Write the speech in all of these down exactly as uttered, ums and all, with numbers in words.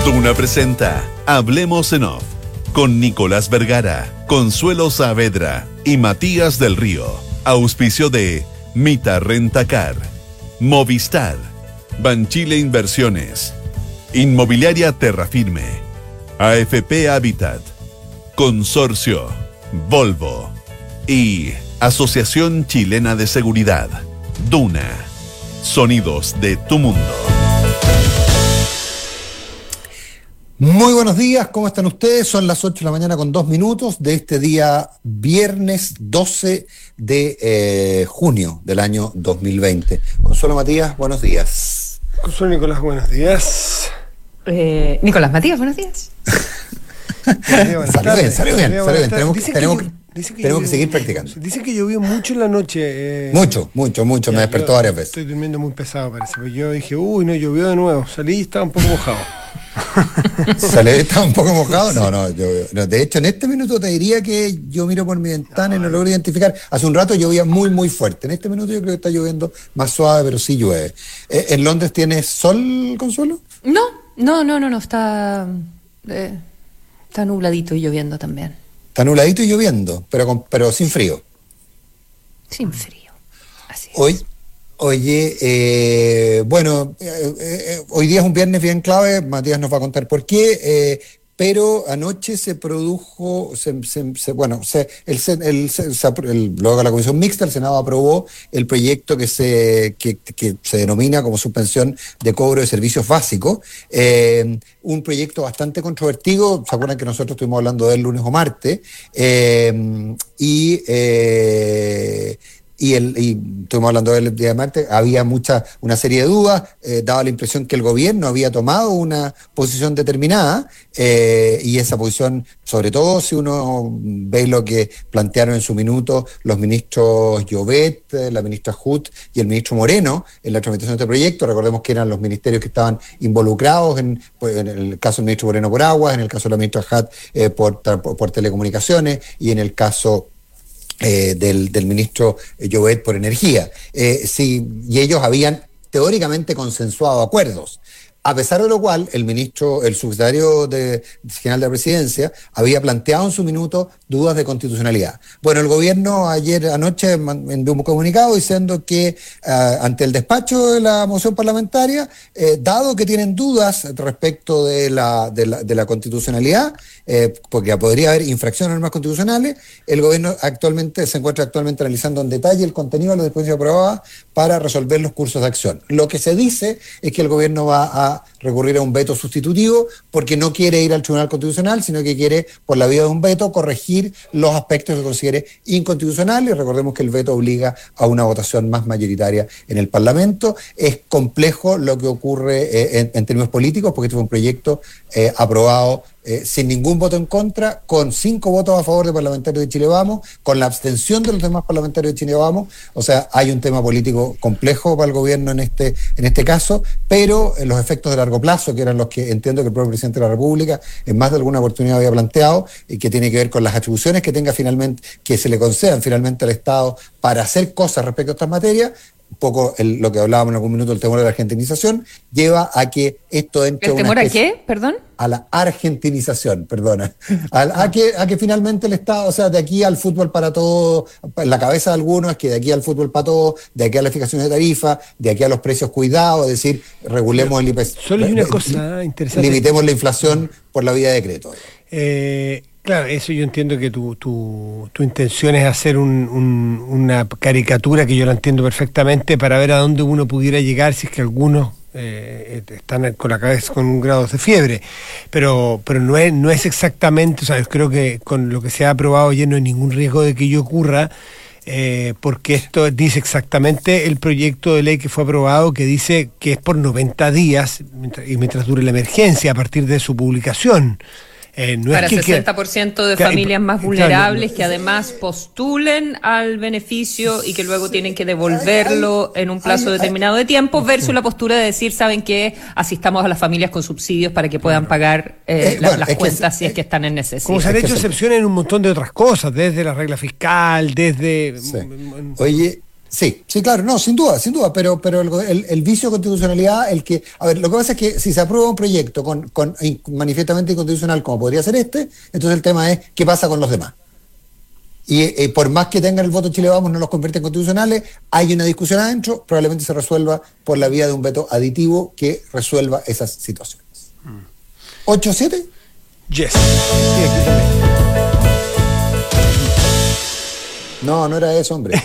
Duna presenta Hablemos en Off con Nicolás Vergara, Consuelo Saavedra y Matías del Río. Auspicio de Mita Rentacar, Movistar, Banchile Inversiones, Inmobiliaria Terrafirme, A F P Habitat, Consorcio, Volvo y Asociación Chilena de Seguridad. Duna, sonidos de tu mundo. Muy buenos días, ¿cómo están ustedes? Son las ocho de la mañana con dos minutos de este día viernes doce de eh, junio del año dos mil veinte. Consuelo Matías, buenos días. Consuelo Nicolás, buenos días. Eh, Nicolás Matías, buenos días. Salió bien, salió bien, salió bien. Tenemos, Dicen tenemos, que, dicen que tenemos que llovió, seguir practicando. Dicen que llovió mucho en la noche. Eh, mucho, mucho, mucho, ya, me despertó yo varias veces. Estoy durmiendo muy pesado, parece. Porque yo dije, uy, no, llovió de nuevo. Salí y estaba un poco mojado. ¿Salió? ¿Estaba un poco mojado? No, no, yo, no, de hecho en este minuto te diría que yo miro por mi ventana y no logro identificar. Hace un rato llovía muy, muy fuerte. En este minuto yo creo que está lloviendo más suave, pero sí llueve. Eh, ¿En Londres tienes sol, Consuelo? No, no, no, no, no, está, eh, está nubladito y lloviendo también. Está nubladito y lloviendo, pero, con, pero sin frío. Sin frío, así es. Hoy, oye, eh, bueno, eh, eh, hoy día es un viernes bien clave, Matías nos va a contar por qué, eh, pero anoche se produjo, se, se, se, bueno, se, el, el, se, el, luego de la Comisión Mixta, el Senado aprobó el proyecto que se, que, que se denomina como suspensión de cobro de servicios básicos, eh, un proyecto bastante controvertido. ¿Se acuerdan que nosotros estuvimos hablando de él lunes o martes? Eh, y... Eh, Y, el, y estuvimos hablando del día de martes, había mucha, una serie de dudas, eh, daba la impresión que el gobierno había tomado una posición determinada, eh, y esa posición, sobre todo si uno ve lo que plantearon en su minuto los ministros Llobet, la ministra Hut y el ministro Moreno en la tramitación de este proyecto. Recordemos que eran los ministerios que estaban involucrados, en, pues, en el caso del ministro Moreno por aguas, en el caso de la ministra Hut eh, por, por, por telecomunicaciones, y en el caso Eh, del, del ministro Llobet por energía. Eh, sí, y ellos habían teóricamente consensuado acuerdos. A pesar de lo cual, el ministro, el subsecretario de, general de la Presidencia, había planteado en su minuto dudas de constitucionalidad. Bueno, el gobierno ayer anoche envió un comunicado diciendo que uh, ante el despacho de la moción parlamentaria, eh, dado que tienen dudas respecto de la, de la, de la constitucionalidad, eh, porque podría haber infracciones a normas constitucionales, el gobierno actualmente se encuentra actualmente analizando en detalle el contenido de las disposiciones aprobadas para resolver los cursos de acción. Lo que se dice es que el gobierno va a recurrir a un veto sustitutivo porque no quiere ir al Tribunal Constitucional, sino que quiere, por la vía de un veto, corregir los aspectos que considere inconstitucionales. Recordemos que el veto obliga a una votación más mayoritaria en el Parlamento. Es complejo lo que ocurre eh, en, en términos políticos, porque este fue un proyecto eh, aprobado Eh, sin ningún voto en contra, con cinco votos a favor de parlamentarios de Chile Vamos, con la abstención de los demás parlamentarios de Chile Vamos. O sea, hay un tema político complejo para el gobierno en este, en este caso, pero eh, los efectos de largo plazo, que eran los que entiendo que el propio presidente de la República en más de alguna oportunidad había planteado, y que tiene que ver con las atribuciones que tenga finalmente, que se le concedan finalmente al Estado para hacer cosas respecto a estas materias. Un poco el, lo que hablábamos en algún minuto, el temor a la argentinización, lleva a que esto entre ¿El temor a qué? Perdón. A la argentinización, perdona. A, a, que, a que finalmente el Estado, o sea, de aquí al fútbol para todo, en la cabeza de algunos es que de aquí al fútbol para todo, de aquí a las fijaciones de tarifa, de aquí a los precios cuidados, es decir, regulemos el I P C. Solo hay una cosa interesante. Limitemos la inflación por la vía de decreto. Eh... Claro, eso yo entiendo que tu, tu, tu intención es hacer un, un, una caricatura que yo la entiendo perfectamente para ver a dónde uno pudiera llegar si es que algunos eh, están con la cabeza con un grado de fiebre, pero pero no es no es exactamente, o sea, yo creo que con lo que se ha aprobado ayer no hay ningún riesgo de que ello ocurra, eh, porque esto dice exactamente el proyecto de ley que fue aprobado, que dice que es por noventa días mientras, y mientras dure la emergencia a partir de su publicación. Eh, no Para es que, sesenta por ciento de claro, familias más claro, vulnerables no, que además postulen al beneficio y que luego tienen que devolverlo en un plazo determinado de tiempo, versus la postura de decir, ¿saben qué? Asistamos a las familias con subsidios para que puedan pagar eh, eh, la, bueno, las es cuentas que, si es que están en necesidad. Como se han es hecho que excepciones en un montón de otras cosas, desde la regla fiscal, desde... Sí. Oye... Sí, sí, claro, no, sin duda, sin duda, pero, pero el, el, el vicio de constitucionalidad, el que, a ver, lo que pasa es que si se aprueba un proyecto con, con manifiestamente inconstitucional como podría ser este, entonces el tema es qué pasa con los demás. Y eh, por más que tengan el voto Chile Vamos, no los convierte en constitucionales, hay una discusión adentro, probablemente se resuelva por la vía de un veto aditivo que resuelva esas situaciones. Mm. ¿ocho siete? Yes. Sí, aquí también. No, no era eso, hombre.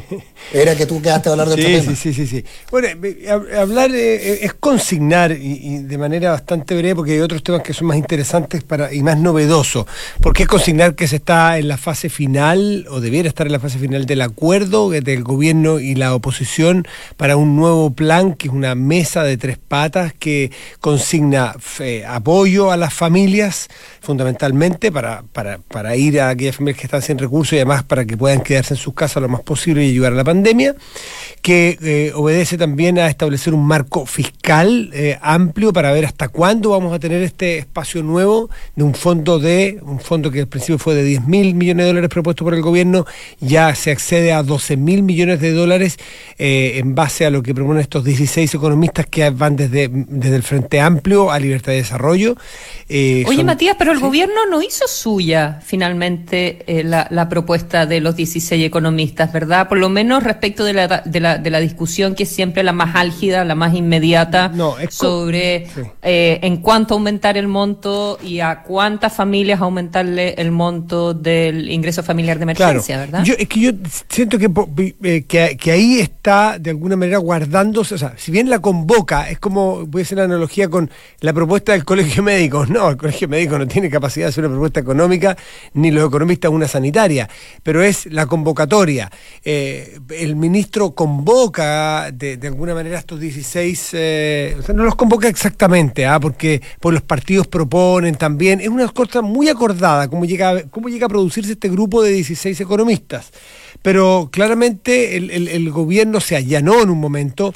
Era que tú quedaste a hablar de sí, otro tema. Sí, sí, sí, sí. Bueno, hablar eh, es consignar y, y de manera bastante breve, porque hay otros temas que son más interesantes para y más novedosos. Porque es consignar que se está en la fase final, o debiera estar en la fase final del acuerdo del gobierno y la oposición para un nuevo plan, que es una mesa de tres patas que consigna fe, apoyo a las familias, fundamentalmente, para, para, para ir a aquellas familias que están sin recursos y además para que puedan quedarse en sus casas lo más posible y ayudar a la pandemia, que eh, obedece también a establecer un marco fiscal eh, amplio para ver hasta cuándo vamos a tener este espacio nuevo de un fondo de un fondo que al principio fue de diez mil millones de dólares propuesto por el gobierno, ya se accede a doce mil millones de dólares eh, en base a lo que proponen estos dieciséis economistas que van desde, desde el Frente Amplio a Libertad y Desarrollo. Eh, Oye, son, Matías, pero el ¿sí? gobierno no hizo suya finalmente eh, la, la propuesta de los dieciséis economistas, ¿verdad? Por lo menos respecto de la, de la, de la discusión que es siempre la más álgida, la más inmediata, no, sobre sí. eh, en cuánto aumentar el monto y a cuántas familias aumentarle el monto del ingreso familiar de emergencia, claro. ¿verdad? Yo, es que yo siento que, eh, que, que ahí está de alguna manera guardándose, o sea, si bien la convoca, es como, voy a hacer la analogía con la propuesta del Colegio Médico. No, el Colegio Médico no tiene capacidad de hacer una propuesta económica, ni los economistas una sanitaria, pero es la convocatoria. Eh, el ministro convoca de, de alguna manera estos dieciséis, eh, o sea, no los convoca exactamente, ¿ah? porque por los partidos proponen también, es una cosa muy acordada cómo llega, cómo llega a producirse este grupo de dieciséis economistas. Pero claramente el, el, el gobierno se allanó en un momento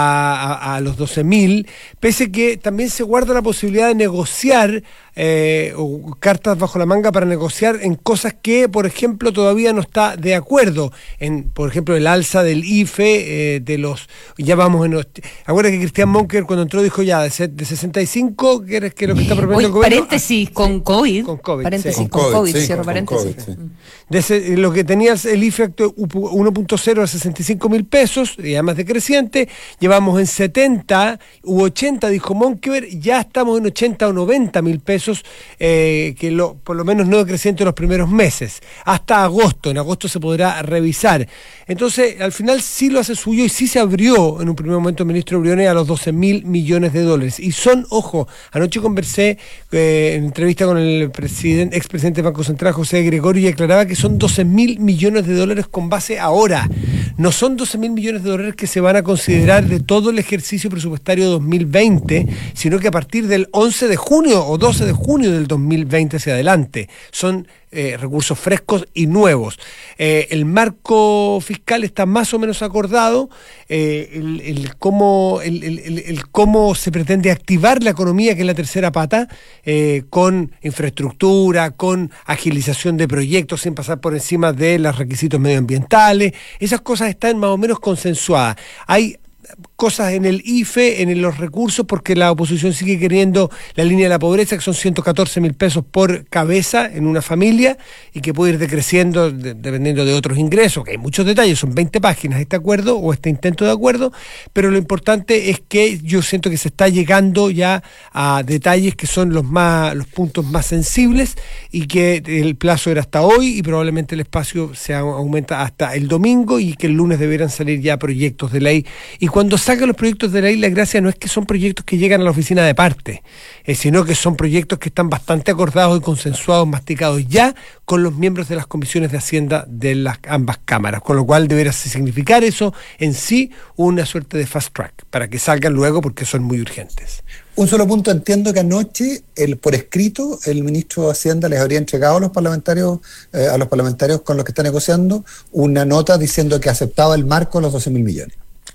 a, a, a los doce mil, pese que también se guarda la posibilidad de negociar eh, o cartas bajo la manga para negociar en cosas que, por ejemplo, todavía no está de acuerdo. En, por ejemplo, el alza del I F E, eh, de los, ya vamos en los, acuérdate que Cristian Monker cuando entró dijo ya, de, de sesenta y cinco, que es que lo que está proponiendo Oye, el gobierno. Paréntesis, con sí, COVID. Con COVID. Paréntesis, sí. con, con COVID, sí, cierro con, paréntesis. con COVID, sí. De ese, lo que tenía el I F E uno punto cero a sesenta y cinco mil pesos, y además decreciente, llevamos en setenta u ochenta, dijo Monkever, ya estamos en ochenta o noventa mil pesos, eh, que lo, por lo menos no decreciente en los primeros meses, hasta agosto, en agosto se podrá revisar. Entonces, al final sí lo hace suyo y sí se abrió en un primer momento el ministro Briones a los doce mil millones de dólares. Y son, ojo, anoche conversé eh, en entrevista con el presidente, expresidente del Banco Central, José Gregorio, y aclaraba que son doce mil millones de dólares con base ahora. No son doce mil millones de dólares que se van a considerar de todo el ejercicio presupuestario dos mil veinte, sino que a partir del once de junio o doce de junio del dos mil veinte hacia adelante. Son eh, recursos frescos y nuevos. Eh, el marco fiscal está más o menos acordado, eh, el, el, cómo, el, el, el, el cómo se pretende activar la economía, que es la tercera pata, eh, con infraestructura, con agilización de proyectos sin pasar por encima de los requisitos medioambientales. Esas cosas están más o menos consensuadas. Hay cosas en el I F E, en los recursos, porque la oposición sigue queriendo la línea de la pobreza, que son ciento catorce mil pesos por cabeza en una familia y que puede ir decreciendo de, dependiendo de otros ingresos, que hay muchos detalles, son veinte páginas este acuerdo o este intento de acuerdo, pero lo importante es que yo siento que se está llegando ya a detalles que son los más los puntos más sensibles y que el plazo era hasta hoy y probablemente el espacio se aumenta hasta el domingo y que el lunes deberán salir ya proyectos de ley. Y cuando sacan los proyectos de ley, la gracia no es que son proyectos que llegan a la oficina de parte, eh, sino que son proyectos que están bastante acordados y consensuados, masticados ya con los miembros de las comisiones de Hacienda de las ambas cámaras, con lo cual deberá significar eso en sí una suerte de fast track, para que salgan luego porque son muy urgentes. Un solo punto, entiendo que anoche, el, por escrito, el ministro de Hacienda les habría entregado a los parlamentarios, eh, a los parlamentarios con los que está negociando, una nota diciendo que aceptaba el marco de los doce mil millones.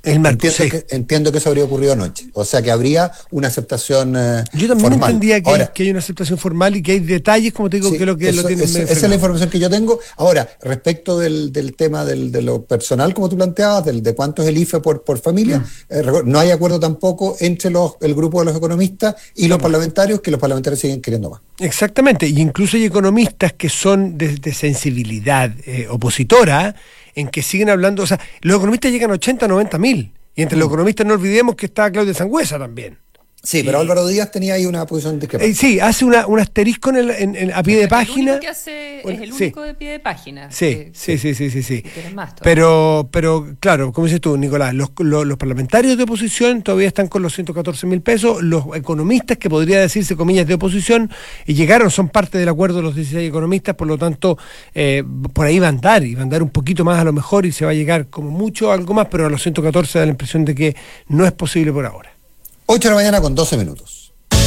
El marco, entiendo, sí. que, entiendo que eso habría ocurrido anoche. O sea que habría una aceptación eh, Yo también formal. entendía que, Ahora, hay, que hay una aceptación formal y que hay detalles, como te digo, sí, que es lo que eso, lo tienen eso, medio esa es la frenado. información que yo tengo. Ahora, respecto del, del tema del, de lo personal, como tú planteabas, del, de cuánto es el I F E por, por familia, mm. eh, no hay acuerdo tampoco entre los, el grupo de los economistas y los no, parlamentarios, que los parlamentarios siguen queriendo más. Exactamente, y incluso hay economistas que son de, de sensibilidad eh, opositora, en que siguen hablando, o sea, los economistas llegan a ochenta, noventa mil. Y entre mm. los economistas no olvidemos que está Claudia Sangüesa también. Sí, pero y, Álvaro Díaz tenía ahí una posición discrepante. Eh, sí, hace una, un asterisco en el, en, en, a pie de página. El único que hace es el único sí. de pie de página. Sí, que, sí, sí, sí, sí, sí. Más, pero, pero, claro, como dices tú, Nicolás, los, los, los parlamentarios de oposición todavía están con los ciento catorce mil pesos, los economistas, que podría decirse comillas de oposición, y llegaron, son parte del acuerdo de los dieciséis economistas, por lo tanto, eh, por ahí va a andar, y va a andar un poquito más a lo mejor, y se va a llegar como mucho algo más, pero a los ciento catorce da la impresión de que no es posible por ahora. ocho de la mañana con doce minutos.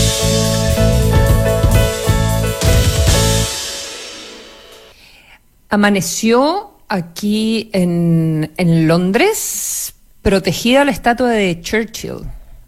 Amaneció aquí en, en Londres protegida la estatua de Churchill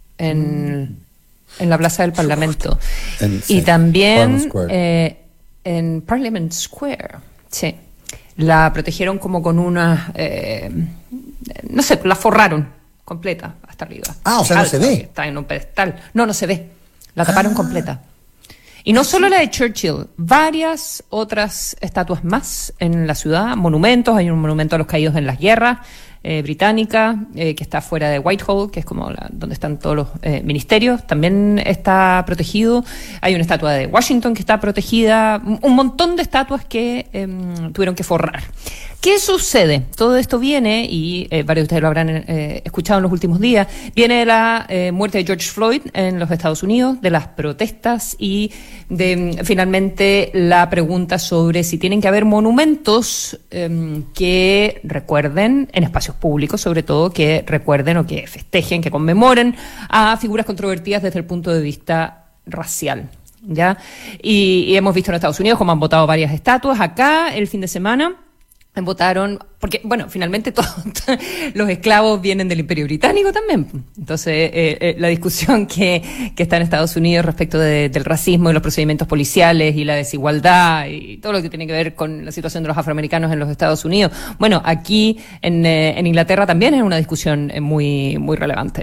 en, mm. en la Plaza del Parlamento. En, y sí, también eh, en Parliament Square. Sí. La protegieron como con una... Eh, no sé, la forraron completa hasta arriba. Ah, o sea, alta, no se ve. Está en un pedestal. No, no se ve. La taparon ah. completa. Y no solo la de Churchill, varias otras estatuas más en la ciudad, monumentos, hay un monumento a los caídos en las guerras eh, británica, eh, que está fuera de Whitehall, que es como la, donde están todos los eh, ministerios, también está protegido. Hay una estatua de Washington que está protegida, un montón de estatuas que eh, tuvieron que forrar. ¿Qué sucede? Todo esto viene, y eh, varios de ustedes lo habrán eh, escuchado en los últimos días, viene de la eh, muerte de George Floyd en los Estados Unidos, de las protestas y de finalmente la pregunta sobre si tienen que haber monumentos eh, que recuerden, en espacios públicos sobre todo, que recuerden o que festejen, que conmemoren a figuras controvertidas desde el punto de vista racial. ¿Ya? Y, y hemos visto en Estados Unidos cómo han votado varias estatuas. Acá, el fin de semana, votaron, porque, bueno, finalmente todos los esclavos vienen del Imperio Británico también. Entonces, eh, eh, la discusión que, que está en Estados Unidos respecto de, del racismo y los procedimientos policiales y la desigualdad y todo lo que tiene que ver con la situación de los afroamericanos en los Estados Unidos. Bueno, aquí en, eh, en Inglaterra también es una discusión muy, muy relevante.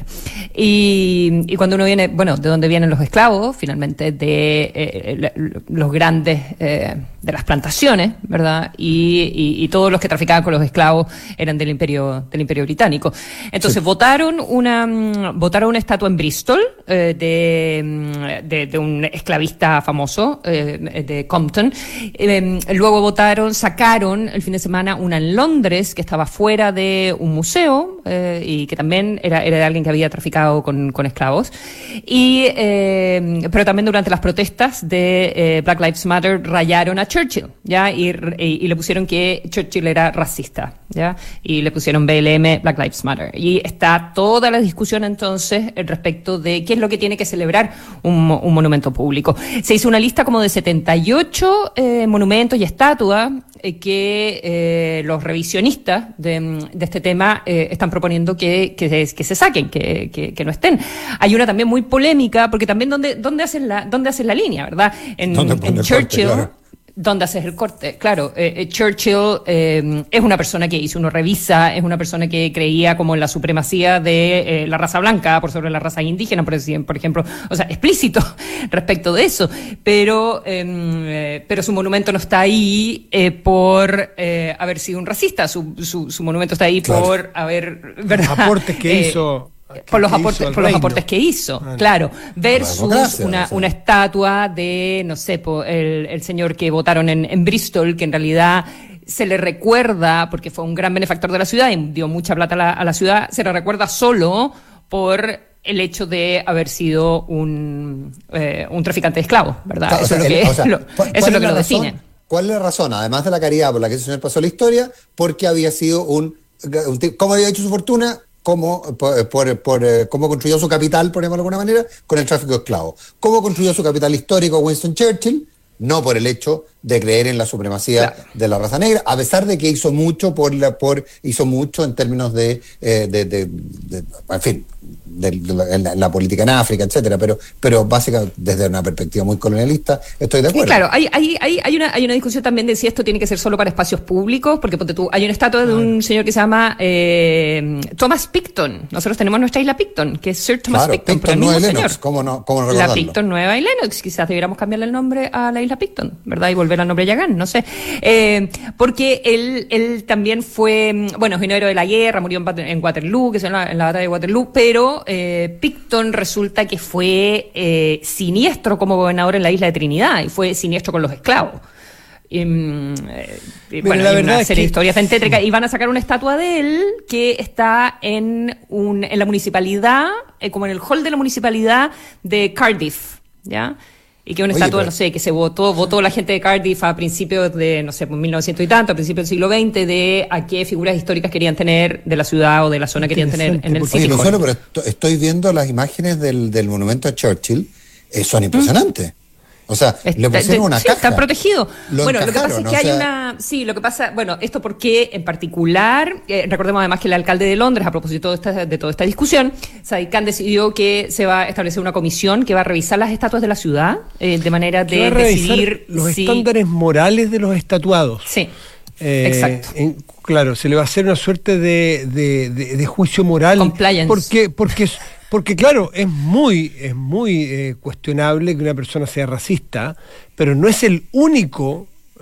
Y, y cuando uno viene, bueno, ¿de dónde vienen los esclavos? Finalmente de eh, los grandes, eh, de las plantaciones, ¿verdad? Y, y, y todos los que traficaban con los esclavos eran del imperio del imperio británico. Entonces sí. votaron una votaron una estatua en Bristol eh, de, de de un esclavista famoso eh, de Compton. Eh, luego votaron, sacaron el fin de semana una en Londres que estaba fuera de un museo eh, y que también era era de alguien que había traficado con, con esclavos. Y eh, pero también durante las protestas de eh, Black Lives Matter rayaron a Churchill, ya y, y, y le pusieron que Churchill era racista, ¿ya? Y le pusieron B L M, Black Lives Matter. Y está toda la discusión entonces respecto de qué es lo que tiene que celebrar un, un monumento público. Se hizo una lista como de setenta y ocho eh, monumentos y estatuas eh, que eh, los revisionistas de, de este tema eh, están proponiendo que, que, que se saquen, que, que, que no estén. Hay una también muy polémica, porque también dónde, dónde hacen la, dónde hacen la línea, ¿verdad? En, en Churchill. Corte, claro. ¿Dónde haces el corte? Claro, eh, eh, Churchill eh, es una persona que hizo, uno revisa, es una persona que creía como en la supremacía de eh, la raza blanca por sobre la raza indígena, por, por ejemplo, o sea, explícito respecto de eso, pero eh, pero su monumento no está ahí eh, por eh, haber sido un racista, su, su, su monumento está ahí claro. por haber, ¿verdad? Los aportes que eh, hizo... por los aportes por los aportes que hizo, ah, claro, versus gracias, una, gracias. una estatua de, no sé, el, el señor que votaron en, en Bristol, que en realidad se le recuerda, porque fue un gran benefactor de la ciudad y dio mucha plata a la, a la ciudad, se le recuerda solo por el hecho de haber sido un, eh, un traficante de esclavos, ¿verdad? Claro, eso, o sea, es lo que, o sea, lo, eso es lo que lo define. ¿Cuál es la razón? Además de la caridad por la que ese señor pasó la historia, porque había sido un, un ¿cómo había hecho su fortuna? Cómo, por, por, por, cómo construyó su capital, por llamarlo de alguna manera, con el tráfico de esclavos. Cómo construyó su capital histórico Winston Churchill, no por el hecho de creer en la supremacía claro. de la raza negra, a pesar de que hizo mucho por la, por hizo mucho en términos de, eh, de, de, de, de en fin, de, de la, en la, la política en África, etcétera, pero, pero básicamente desde una perspectiva muy colonialista estoy de acuerdo. Y claro, hay, hay, hay, hay, una, hay una discusión también de si esto tiene que ser solo para espacios públicos, porque ponte tú, hay una estatua de un señor que se llama eh, Thomas Picton. Nosotros tenemos nuestra isla Picton, que es Sir Thomas claro, Picton, Picton Nueva Lennox, ¿cómo no, cómo no recordarlo? La Picton Nueva y Lennox, quizás debiéramos cambiarle el nombre a la isla Picton, ¿verdad? Y volver al nombre Yagán, no sé. Eh, porque él, él también fue, bueno, es un héroe de la guerra, murió en, en Waterloo, que es en la, en la batalla de Waterloo, pero eh, Picton resulta que fue eh, siniestro como gobernador en la isla de Trinidad, y fue siniestro con los esclavos. Y, y, bueno, la verdad una serie de historias en tétrica, y van a sacar una estatua de él que está en un en la municipalidad, eh, como en el hall de la municipalidad de Cardiff, ¿ya? Y que una Oye, estatua, pero... no sé, que se votó, votó la gente de Cardiff a principios de, no sé, mil novecientos y tanto, a principios del siglo veinte, de a qué figuras históricas querían tener de la ciudad o de la zona querían tener en el sitio. Oye, pero estoy viendo las imágenes del, del monumento a Churchill, eh, son impresionantes. ¿Mm? O sea, está, le pusieron una sí, caja. Está protegido. Lo bueno, lo que pasa es que o hay sea... una... Sí, lo que pasa... Bueno, esto porque en particular, eh, recordemos además que el alcalde de Londres, a propósito de, esta, de toda esta discusión, Sadiq Khan decidió que se va a establecer una comisión que va a revisar las estatuas de la ciudad, eh, de manera de va a decidir... los si... estándares morales de los estatuados. Sí, eh, exacto. En, claro, se le va a hacer una suerte de, de, de, de juicio moral. Compliance. Porque... porque Porque claro, es muy, es muy eh, cuestionable que una persona sea racista, pero no es el único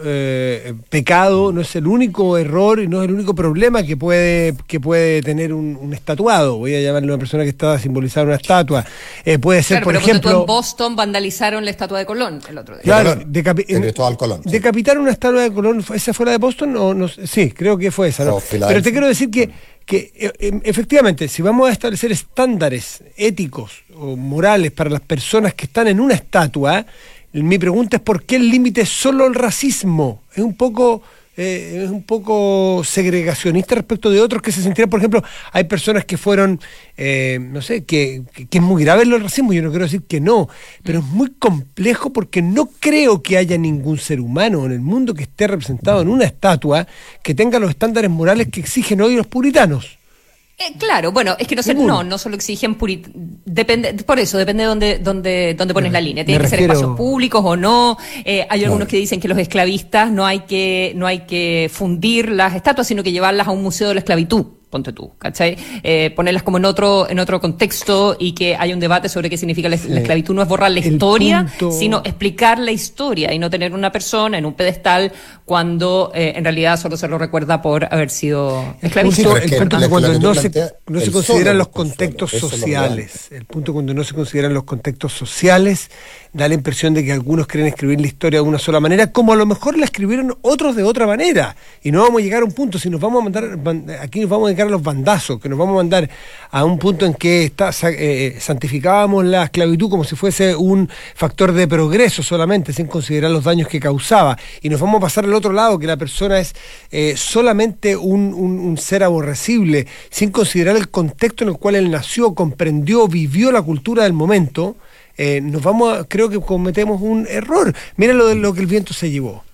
eh, pecado, no es el único error y no es el único problema que puede, que puede tener un, un estatuado. Voy a llamarle a una persona que está simbolizando una estatua. Eh, puede ser, claro, por pero ejemplo... Tú en Boston vandalizaron la estatua de Colón el otro día. Claro, de Colón, de Cristóbal Colón. Sí. Decapitar una estatua de Colón, ¿esa fue la de Boston? O no, sí, creo que fue esa, ¿no? Pero te quiero decir que que eh, efectivamente, si vamos a establecer estándares éticos o morales para las personas que están en una estatua, mi pregunta es ¿por qué el límite es solo el racismo? Es un poco... Eh, es un poco segregacionista respecto de otros que se sentirán, por ejemplo, hay personas que fueron, eh, no sé, que, que, que es muy grave el racismo, yo no quiero decir que no, pero es muy complejo porque no creo que haya ningún ser humano en el mundo que esté representado en una estatua que tenga los estándares morales que exigen hoy los puritanos. Eh, claro, bueno, es que no sé, no, no solo exigen purit depende, por eso, depende de dónde, dónde, dónde pones la línea. Tienen que ser espacios públicos o no. Eh, hay algunos que dicen que los esclavistas no hay que, no hay que fundir las estatuas, sino que llevarlas a un museo de la esclavitud. Ponte tú, ¿cachai? Eh, ponerlas como en otro en otro contexto y que haya un debate sobre qué significa la, sí. la esclavitud. No es borrar la el historia, punto... sino explicar la historia y no tener una persona en un pedestal cuando eh, en realidad solo se lo recuerda por haber sido esclavizado. El punto es cuando no se, no se consideran los contextos sociales. El punto cuando no se consideran los contextos sociales da la impresión de que algunos quieren escribir la historia de una sola manera, como a lo mejor la escribieron otros de otra manera. Y no vamos a llegar a un punto, si nos vamos a mandar, aquí nos vamos a dedicar a los bandazos, que nos vamos a mandar a un punto en que está, eh, santificábamos la esclavitud como si fuese un factor de progreso solamente, sin considerar los daños que causaba. Y nos vamos a pasar al otro lado, que la persona es eh, solamente un, un, un ser aborrecible, sin considerar el contexto en el cual él nació, comprendió, vivió la cultura del momento. Eh, nos vamos a, creo que cometemos un error. Mira lo de lo que el viento se llevó.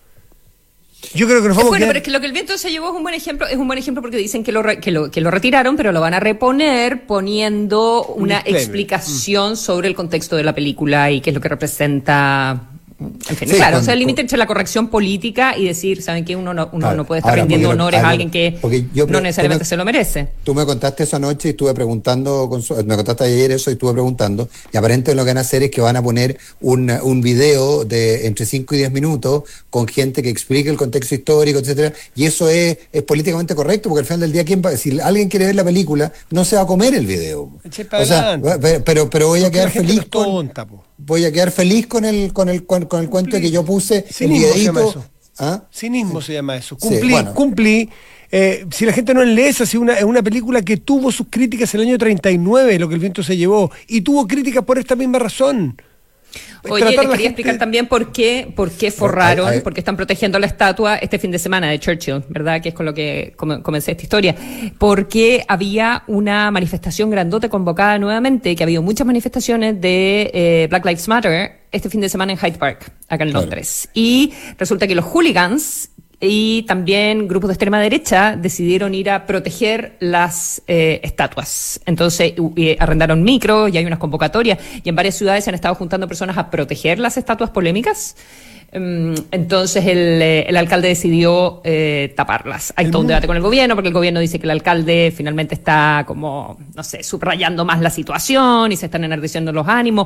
Yo creo que nos vamos bueno, a quedar... pero es que lo que el viento se llevó es un buen ejemplo, es un buen ejemplo porque dicen que lo, re, que lo, que lo retiraron, pero lo van a reponer poniendo una un explicación mm. sobre el contexto de la película y qué es lo que representa. En fin, sí, claro, con, o sea, el límite entre la corrección política y decir, ¿saben qué? Uno no, uno ahora, no puede estar ahora, rindiendo honores lo, a alguien que yo, no necesariamente me, se lo merece. Tú me contaste esa noche y estuve preguntando, con su, me contaste ayer eso y estuve preguntando, y aparentemente lo que van a hacer es que van a poner un, un video de entre cinco y diez minutos con gente que explique el contexto histórico, etcétera, y eso es, es políticamente correcto, porque al final del día, ¿quién va, si alguien quiere ver la película, no se va a comer el video. O sea, pero, pero voy a quedar feliz con... Tonta, voy a quedar feliz con el con el con, con el cuento que yo puse. Cinismo el se llama eso. ¿Ah? Cinismo se llama eso. Cumplí, sí, bueno. cumplí. Eh, si la gente no lee esa, si una, es una película que tuvo sus críticas en el año treinta y nueve, lo que el viento se llevó, y tuvo críticas por esta misma razón. Oye, les quería gente... explicar también por qué, por qué forraron, ay, ay. porque están protegiendo la estatua este fin de semana de Churchill, ¿verdad? Que es con lo que comencé esta historia. Porque había una manifestación grandote convocada nuevamente, que ha habido muchas manifestaciones de eh, Black Lives Matter este fin de semana en Hyde Park, acá en Londres. Claro. Y resulta que los hooligans y también grupos de extrema derecha decidieron ir a proteger las eh, estatuas. Entonces eh, arrendaron micros y hay unas convocatorias y en varias ciudades se han estado juntando personas a proteger las estatuas polémicas. Entonces el, el alcalde decidió eh, taparlas. Hay todo un debate con el gobierno, porque el gobierno dice que el alcalde finalmente está como, no sé, subrayando más la situación y se están enardeciendo los ánimos.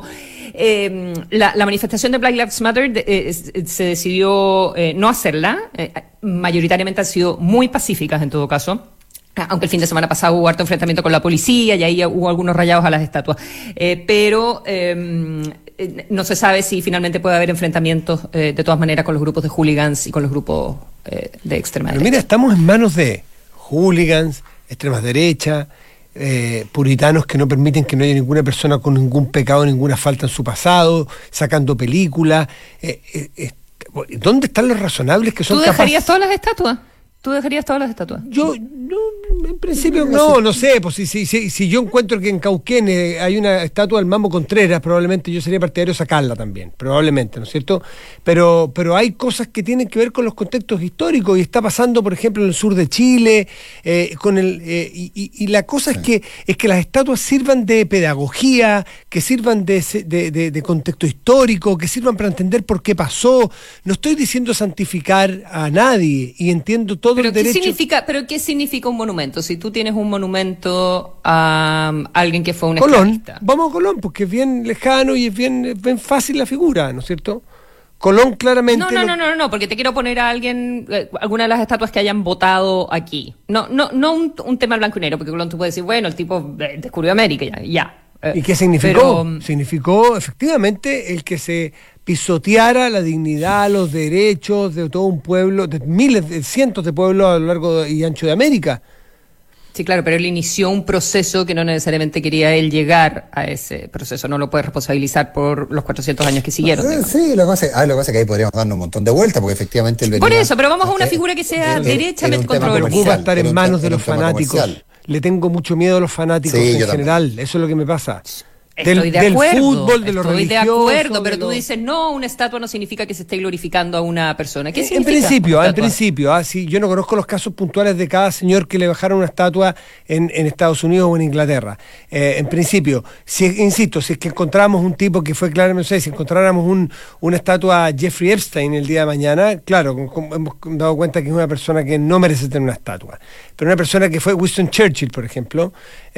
Eh, la, la manifestación de Black Lives Matter de, eh, se decidió eh, no hacerla. Eh, mayoritariamente han sido muy pacíficas en todo caso. Aunque el fin de semana pasado hubo harto enfrentamiento con la policía y ahí hubo algunos rayados a las estatuas. Eh, pero eh, no se sabe si finalmente puede haber enfrentamientos eh, de todas maneras con los grupos de hooligans y con los grupos eh, de extrema derecha. Pero mira, estamos en manos de hooligans, extremas derecha, eh, puritanos que no permiten que no haya ninguna persona con ningún pecado, ninguna falta en su pasado, sacando películas. Eh, eh, eh, ¿Dónde están los razonables que son capaces? ¿Tú dejarías capaces? todas las estatuas? ¿Tú dejarías todas las estatuas? Yo, no, en principio no, no sé, pues si, si, si, si yo encuentro que en Cauquén eh, hay una estatua del Mambo Contreras, probablemente yo sería partidario de sacarla también, probablemente, ¿no es cierto? Pero, pero hay cosas que tienen que ver con los contextos históricos y está pasando, por ejemplo, en el sur de Chile, eh, con el eh, y, y, y la cosa sí. es que es que las estatuas sirvan de pedagogía, que sirvan de, de, de, de contexto histórico, que sirvan para entender por qué pasó. No estoy diciendo santificar a nadie y entiendo todo. ¿Pero el qué derecho. significa, pero qué significa un monumento? Si tú tienes un monumento a um, alguien que fue un Colón, esclavista. Vamos a Colón, porque es bien lejano y es bien, es bien fácil la figura, ¿no es cierto? Colón claramente... No, no, no, no, no, no, porque te quiero poner a alguien, eh, alguna de las estatuas que hayan votado aquí. No, no, no un, un tema blanco y negro, porque Colón tú puedes decir, bueno, el tipo eh, descubrió América, ya, ya. Eh, ¿Y qué significó? Pero, significó efectivamente el que se pisoteara la dignidad, los derechos de todo un pueblo, de miles, de cientos de pueblos a lo largo y ancho de América. Sí, claro, pero él inició un proceso que no necesariamente quería él llegar a ese proceso. No lo puede responsabilizar por los cuatrocientos años que siguieron. Eh, sí, lo que pasa, ah, lo que pasa es que ahí podríamos darnos un montón de vueltas, porque efectivamente... Él venía, por eso, pero vamos a una eh, figura que sea eh, derechamente controvertida. Me preocupa estar en manos de los fanáticos. Comercial. Le tengo mucho miedo a los fanáticos sí, en general. Eso es lo que me pasa. Estoy del, de acuerdo, del fútbol, de lo estoy religioso, de acuerdo, pero de tú lo... dices, no, una estatua no significa que se esté glorificando a una persona. ¿Qué en, significa? En principio, en principio, ah, sí, yo no conozco los casos puntuales de cada señor que le bajaron una estatua en, en Estados Unidos o en Inglaterra. Eh, en principio, si, insisto, si es que encontramos un tipo que fue claramente, no sé, si encontráramos un, una estatua a Jeffrey Epstein el día de mañana, claro, con, con, hemos dado cuenta que es una persona que no merece tener una estatua. Pero una persona que fue Winston Churchill, por ejemplo,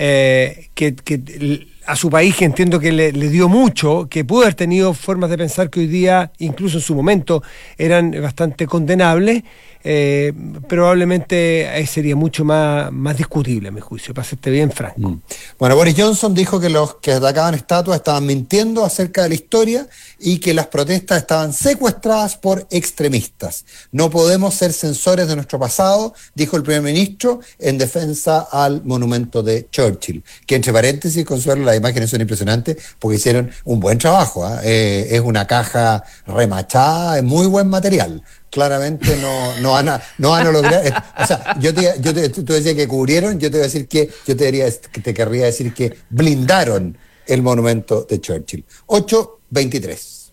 eh, que... que a su país, que entiendo que le, le dio mucho, que pudo haber tenido formas de pensar que hoy día, incluso en su momento, eran bastante condenables, eh, probablemente sería mucho más, más discutible, a mi juicio, para serte bien franco. Mm. Bueno, Boris Johnson dijo que los que atacaban estatuas estaban mintiendo acerca de la historia y que las protestas estaban secuestradas por extremistas. No podemos ser censores de nuestro pasado, dijo el primer ministro en defensa al monumento de Churchill, que entre paréntesis, Consuelo, las imágenes son impresionantes porque hicieron un buen trabajo, ¿eh? Eh, es una caja remachada, es muy buen material. Claramente no, no van a, no van a lograr. O sea, yo te, yo te, tú decías que cubrieron, yo te voy a decir que, yo te, diría, te querría decir que blindaron el monumento de Churchill. ocho veintitrés.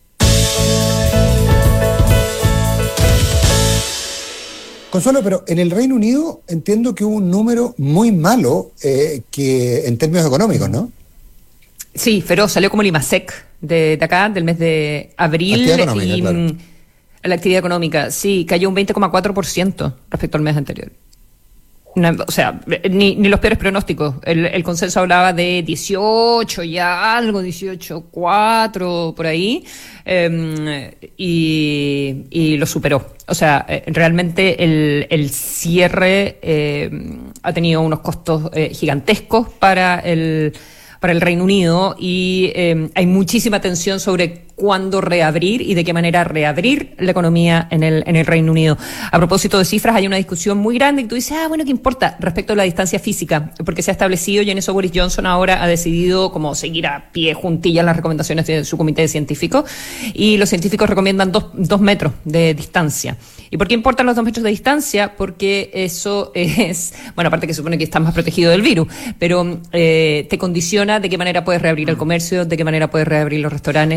Consuelo, pero en el Reino Unido entiendo que hubo un número muy malo eh, que en términos económicos, ¿no? Sí, feroz, salió como el IMASEC de, de acá, del mes de abril. Actividad económica, y, claro. La actividad económica, sí, cayó un veinte coma cuatro por ciento respecto al mes anterior. Una, o sea, ni, ni los peores pronósticos. El, el consenso hablaba de dieciocho ya algo, dieciocho coma cuatro por ahí, eh, y, y lo superó. O sea, eh, realmente el, el cierre eh, ha tenido unos costos eh, gigantescos para el... para el Reino Unido y eh, hay muchísima tensión sobre cuándo reabrir y de qué manera reabrir la economía en el en el Reino Unido. A propósito de cifras, hay una discusión muy grande y tú dices, ah, bueno, ¿qué importa? Respecto a la distancia física, porque se ha establecido y en eso Boris Johnson ahora ha decidido como seguir a pie juntillas las recomendaciones de su comité de científicos y los científicos recomiendan dos, dos metros de distancia. ¿Y por qué importan los dos metros de distancia? Porque eso es, bueno, aparte que supone que estás más protegido del virus, pero eh, te condiciona de qué manera puedes reabrir el comercio, de qué manera puedes reabrir los restaurantes, de qué manera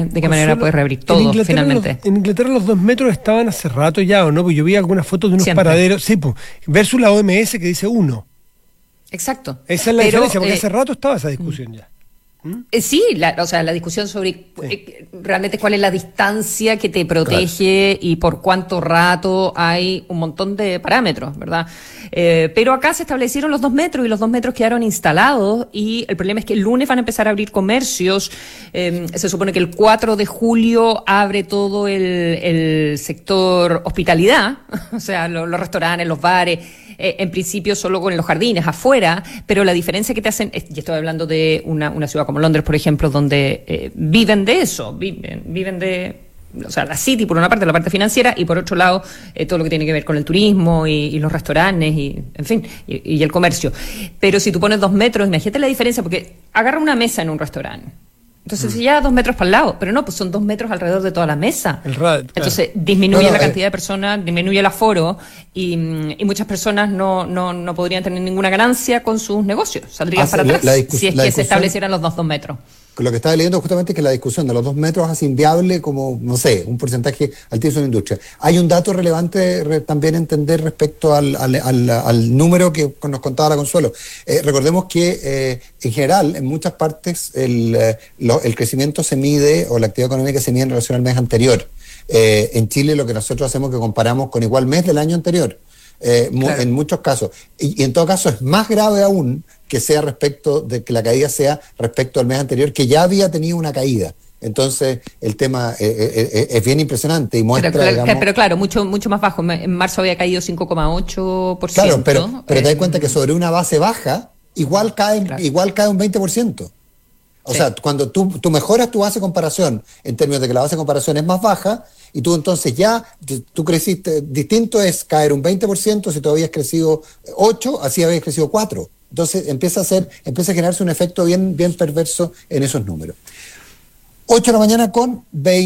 manera Consuelo, puedes reabrir todo, en finalmente. Los, en Inglaterra los dos metros estaban hace rato ya, ¿o no? Pues yo vi algunas fotos de unos Siempre. paraderos, sí, pues, versus la O M S que dice uno. Exacto. Esa es la Pero, diferencia, porque eh, hace rato estaba esa discusión ya. Eh, Sí, la, o sea, la discusión sobre Sí. eh, realmente cuál es la distancia que te protege y por cuánto rato, hay un montón de parámetros, ¿verdad? Eh, pero acá se establecieron los dos metros y los dos metros quedaron instalados y el problema es que el lunes van a empezar a abrir comercios. Eh, se supone que el cuatro de julio abre todo el, el sector hospitalidad, o sea, lo- los restaurantes, los bares. Eh, en principio solo con los jardines afuera, pero la diferencia que te hacen, es- y estoy hablando de una, una ciudad como Londres, por ejemplo, donde eh, viven de eso, viven, viven de, o sea, la City por una parte, la parte financiera, y por otro lado, eh, todo lo que tiene que ver con el turismo y, y los restaurantes, y en fin, y, y el comercio. Pero si tú pones dos metros, imagínate la diferencia, porque agarra una mesa en un restaurante. Entonces, si ya dos metros para el lado, pero no, pues son dos metros alrededor de toda la mesa. El ra- claro. Entonces, disminuye No, no, la eh. cantidad de personas, disminuye el aforo y, mm, y muchas personas no, no, no podrían tener ninguna ganancia con sus negocios. Saldrían Ah, para la- atrás la discus- si es la que se discusión- establecieran los dos, dos metros. Lo que estaba leyendo justamente es que la discusión de los dos metros hace inviable como, no sé, un porcentaje altísimo de la industria. Hay un dato relevante re- también entender respecto al, al, al- al número que nos contaba la Consuelo. Eh, recordemos que eh, en general, en muchas partes, el, eh, lo- el crecimiento se mide, o la actividad económica se mide en relación al mes anterior. Eh, en Chile lo que nosotros hacemos es que comparamos con igual mes del año anterior. Eh, mu- Claro. En muchos casos. Y, y en todo caso es más grave aún que sea respecto de que la caída sea respecto al mes anterior, que ya había tenido una caída. Entonces el tema eh, eh, eh, es bien impresionante y muestra, Pero, claro, digamos, pero claro, mucho, mucho más bajo. En marzo había caído cinco coma ocho por ciento. claro, pero, pero te das Eh, cuenta que sobre una base baja igual cae, Claro. igual cae un veinte por ciento. O Sí. sea, cuando tú, tú mejoras tu base de comparación en términos de que la base de comparación es más baja y tú entonces ya, tú- tú creciste, distinto es caer un veinte por ciento si tú habías crecido ocho, así habías crecido cuatro. Entonces empieza a ser, empieza a generarse un efecto bien, bien perverso en esos números. ocho de la mañana con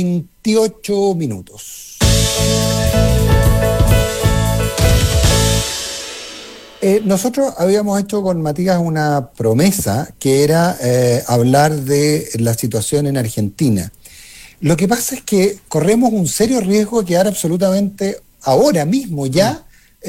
veintiocho minutos. Eh, nosotros habíamos hecho con Matías una promesa que era eh, hablar de la situación en Argentina. Lo que pasa es que corremos un serio riesgo de quedar absolutamente ahora mismo ya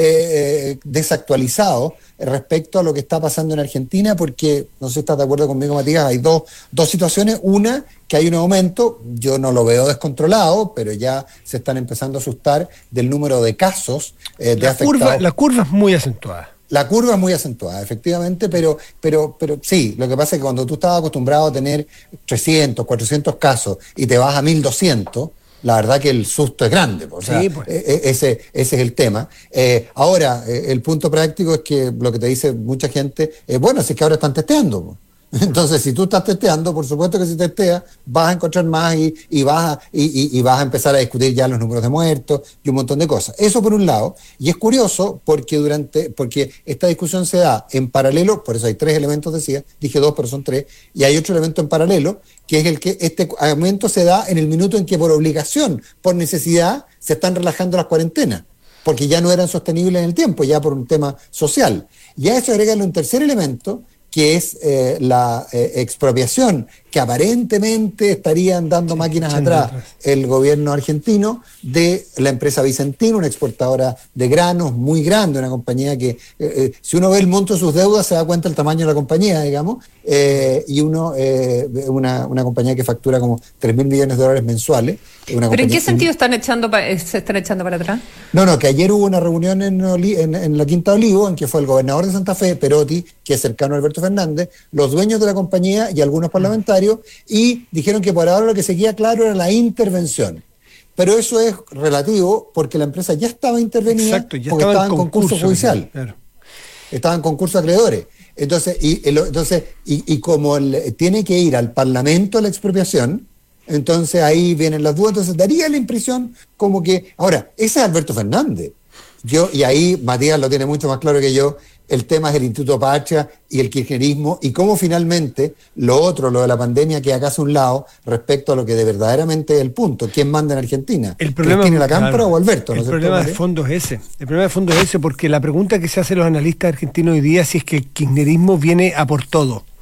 eh, desactualizado respecto a lo que está pasando en Argentina, porque, no sé si estás de acuerdo conmigo, Matías, hay dos, dos situaciones. Una, que hay un aumento, yo no lo veo descontrolado, pero ya se están empezando a asustar del número de casos eh, de La afectados. curva, la curva es muy acentuada. La curva es muy acentuada, efectivamente, pero, pero, pero sí, lo que pasa es que cuando tú estabas acostumbrado a tener trescientos, cuatrocientos casos y te vas a mil doscientos, la verdad que el susto es grande. O sea, Sí, pues. e- e- ese, ese es el tema. Eh, ahora, eh, el punto práctico es que lo que te dice mucha gente es, bueno, si es que ahora están testeando. Po. Entonces, si tú estás testeando, por supuesto que si testeas, vas a encontrar más y, y, vas a, y, y- y vas a empezar a discutir ya los números de muertos y un montón de cosas. Eso por un lado. Y es curioso porque durante porque esta discusión se da en paralelo, por eso hay tres elementos, decía, dije dos, pero son tres, y hay otro elemento en paralelo, que es el que este aumento se da en el minuto en que por obligación, por necesidad, se están relajando las cuarentenas, porque ya no eran sostenibles en el tiempo, ya por un tema social. Y a eso agregarle un tercer elemento, que es eh, la eh, expropiación, que aparentemente estarían dando máquinas echando atrás atrás. el gobierno argentino de la empresa Vicentina, una exportadora de granos muy grande, una compañía que, eh, eh, si uno ve el monto de sus deudas, se da cuenta del tamaño de la compañía, digamos, eh, y uno, eh, una, una compañía que factura como tres mil millones de dólares mensuales. Una ¿Pero en qué compañía- sentido están echando pa- eh, se están echando para atrás? No, no, que ayer hubo una reunión en, Oli- en, en la Quinta Olivo, en que fue el gobernador de Santa Fe, Perotti, que es cercano a Alberto Fernández, los dueños de la compañía y algunos parlamentarios, y dijeron que por ahora lo que seguía claro era la intervención. Pero eso es relativo porque la empresa ya estaba intervenida Exacto, ya porque estaba estaba en en concurso judicial. Claro. Estaba en concurso de acreedores. Entonces, y, el- entonces, y, y como el- tiene que ir al Parlamento la expropiación, entonces ahí vienen las dudas. Entonces daría la impresión como que, ahora, ese es Alberto Fernández. Yo, y ahí Matías lo tiene mucho más claro que yo, el tema es el Instituto Patria y el kirchnerismo, y cómo finalmente lo otro, lo de la pandemia, queda casi a un lado respecto a lo que de verdaderamente es el punto. ¿Quién manda en Argentina? El problema, ¿Cristina la Cámpora claro, o Alberto? ¿no el es cierto, problema de Matías? fondo es ese. El problema de fondo es ese, porque la pregunta que se hacen los analistas argentinos hoy día si es que el kirchnerismo viene a por todo.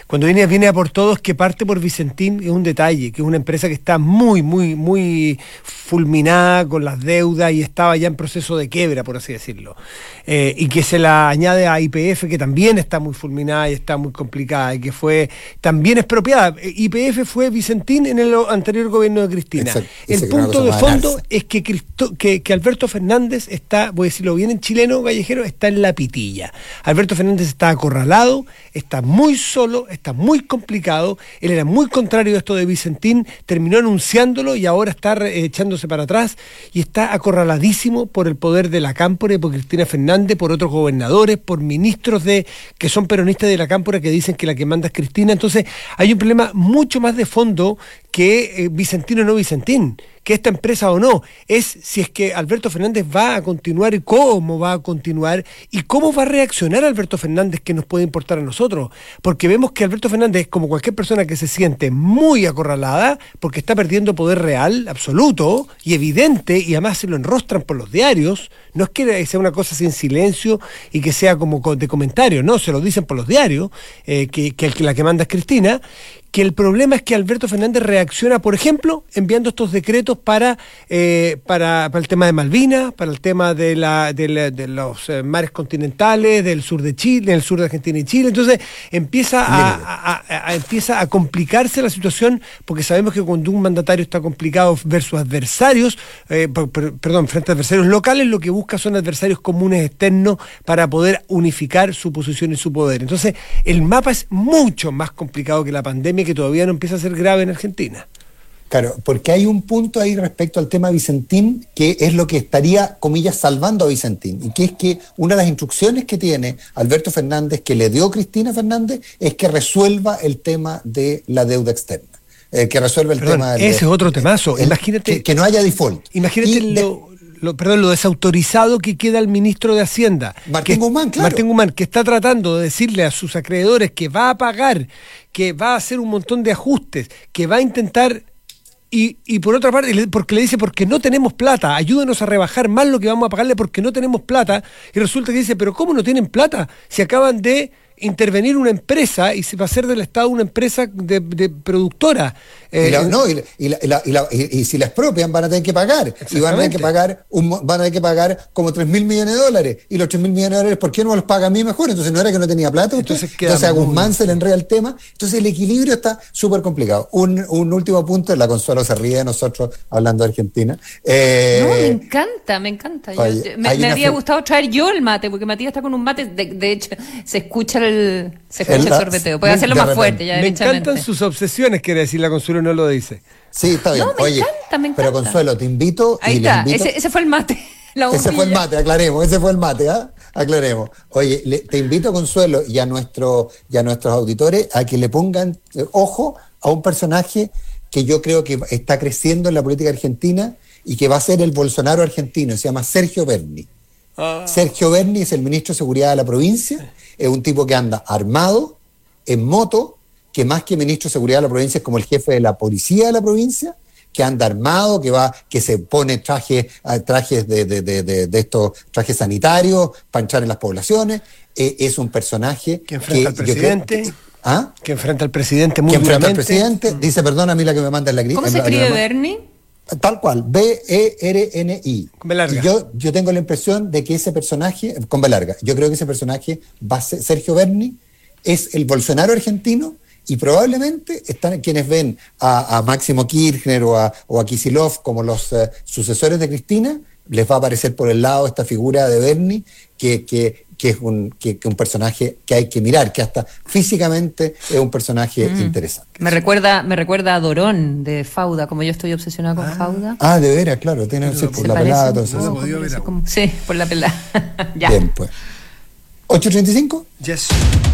Cuando viene, viene a por todos, que parte por Vicentín, es un detalle, que es una empresa que está muy, muy, muy fulminada con las deudas y estaba ya en proceso de quiebra, por así decirlo. Eh, y que se la añade a Y P F, que también está muy fulminada y está muy complicada, y que fue también expropiada. Y P F fue Vicentín en el anterior gobierno de Cristina. Exacto. El punto de fondo es que, Cristo, que, que Alberto Fernández está, voy a decirlo bien en chileno, Callejero, está en la pitilla. Alberto Fernández está acorralado, está muy solo, está muy complicado. Él era muy contrario a esto de Vicentín, terminó anunciándolo y ahora está eh, echándose para atrás y está acorraladísimo por el poder de la Cámpora, por Cristina Fernández, por otros gobernadores, por ministros de que son peronistas de la Cámpora que dicen que la que manda es Cristina. Entonces hay un problema mucho más de fondo que eh, Vicentín o no Vicentín, que esta empresa o no, es si es que Alberto Fernández va a continuar y cómo va a continuar y cómo va a reaccionar Alberto Fernández, que nos puede importar a nosotros, porque vemos que Alberto Fernández, como cualquier persona que se siente muy acorralada, porque está perdiendo poder real, absoluto y evidente, y además se lo enrostran por los diarios, no es que sea una cosa sin silencio y que sea como de comentario, no, se lo dicen por los diarios, eh, que, que la que manda es Cristina, que el problema es que Alberto Fernández reacciona, por ejemplo, enviando estos decretos para, eh, para, para el tema de Malvinas, para el tema de, la, de, la, de los eh, mares continentales, del sur de Chile, del sur de Argentina y Chile. Entonces empieza a, a, a, a, empieza a complicarse la situación, porque sabemos que cuando un mandatario está complicado versus adversarios, eh, per, per, perdón, frente a adversarios locales, lo que busca son adversarios comunes externos para poder unificar su posición y su poder. Entonces el mapa es mucho más complicado que la pandemia, que todavía no empieza a ser grave en Argentina. Claro, porque hay un punto ahí respecto al tema Vicentín, que es lo que estaría, comillas, salvando a Vicentín, y que es que una de las instrucciones que tiene Alberto Fernández, que le dio Cristina Fernández, es que resuelva el tema de la deuda externa, eh, que resuelva el Perdón, tema... Del, ese es otro temazo, el, imagínate... Que, que no haya default. Imagínate y lo... Lo, perdón, lo desautorizado que queda el ministro de Hacienda. Martín que, Guzmán, claro. Martín Guzmán, que está tratando de decirle a sus acreedores que va a pagar, que va a hacer un montón de ajustes, que va a intentar... Y, y por otra parte, porque le dice, porque no tenemos plata, ayúdenos a rebajar más lo que vamos a pagarle porque no tenemos plata. Y resulta que dice, pero ¿cómo no tienen plata? Si acaban de intervenir una empresa y se va a hacer del Estado una empresa de, de productora. Eh, y, la, no, y, y, la, y, la, y, la, y, y si la expropian van a tener que pagar. Y van a tener que pagar, un, van a tener que pagar como tres mil millones de dólares. Y los tres mil millones de dólares, ¿por qué no los paga a mí mejor? Entonces no era que no tenía plata. Entonces, Entonces a Guzmán se le enreda el tema. Entonces el equilibrio está súper complicado. Un, un último punto, la Consuelo se ríe de nosotros hablando de Argentina. Eh, no, me encanta, me encanta. Oye, yo, me me habría gustado traer yo el mate, porque Matías está con un mate. De, de hecho, se escucha el, se escucha el, el sorbeteo. Puede hacerlo más repente. fuerte ya, Me encantan sus obsesiones, quiere decir, la Consuelo no lo dice. Sí, está bien. No, me Oye, encanta, me encanta. Pero Consuelo, te invito. Ahí y está, invito, ese, ese fue el mate. La ese fue el mate, aclaremos, ese fue el mate, ¿ah? ¿eh? Aclaremos. Oye, le, te invito, Consuelo, y a, nuestro, y a nuestros auditores a que le pongan eh, ojo a un personaje que yo creo que está creciendo en la política argentina y que va a ser el Bolsonaro argentino. Se llama Sergio Berni. Ah. Sergio Berni es el ministro de Seguridad de la provincia, es un tipo que anda armado, en moto, que más que ministro de Seguridad de la provincia es como el jefe de la policía de la provincia, que anda armado, que va, que se pone trajes, trajes de, de, de, de, de estos trajes sanitarios para entrar en las poblaciones. Eh, es un personaje que enfrenta que, al presidente. Creo, ¿ah? Que enfrenta al presidente muy Que enfrenta duramente. al presidente. Dice, perdona a mí la que me manda en la ¿Cómo se escribe Berni? Tal cual, B E R N I. Con B larga. Yo, yo tengo la impresión de que ese personaje, con B larga, yo creo que ese personaje va a ser, Sergio Berni, es el Bolsonaro argentino, y probablemente están quienes ven a, a Máximo Kirchner o a, o a Kicillof como los uh, sucesores de Cristina, les va a aparecer por el lado esta figura de Berni, que, que, que es un, que, que un personaje que hay que mirar, que hasta físicamente es un personaje mm. interesante. Me recuerda, me recuerda a Dorón de Fauda, como yo estoy obsesionada con ah, Fauda. Ah, de veras, claro, tiene que ser por la pelada. Entonces. No, como, como, sí, por la pelada. Ya. Bien, pues. ¿ocho treinta y cinco? Yes.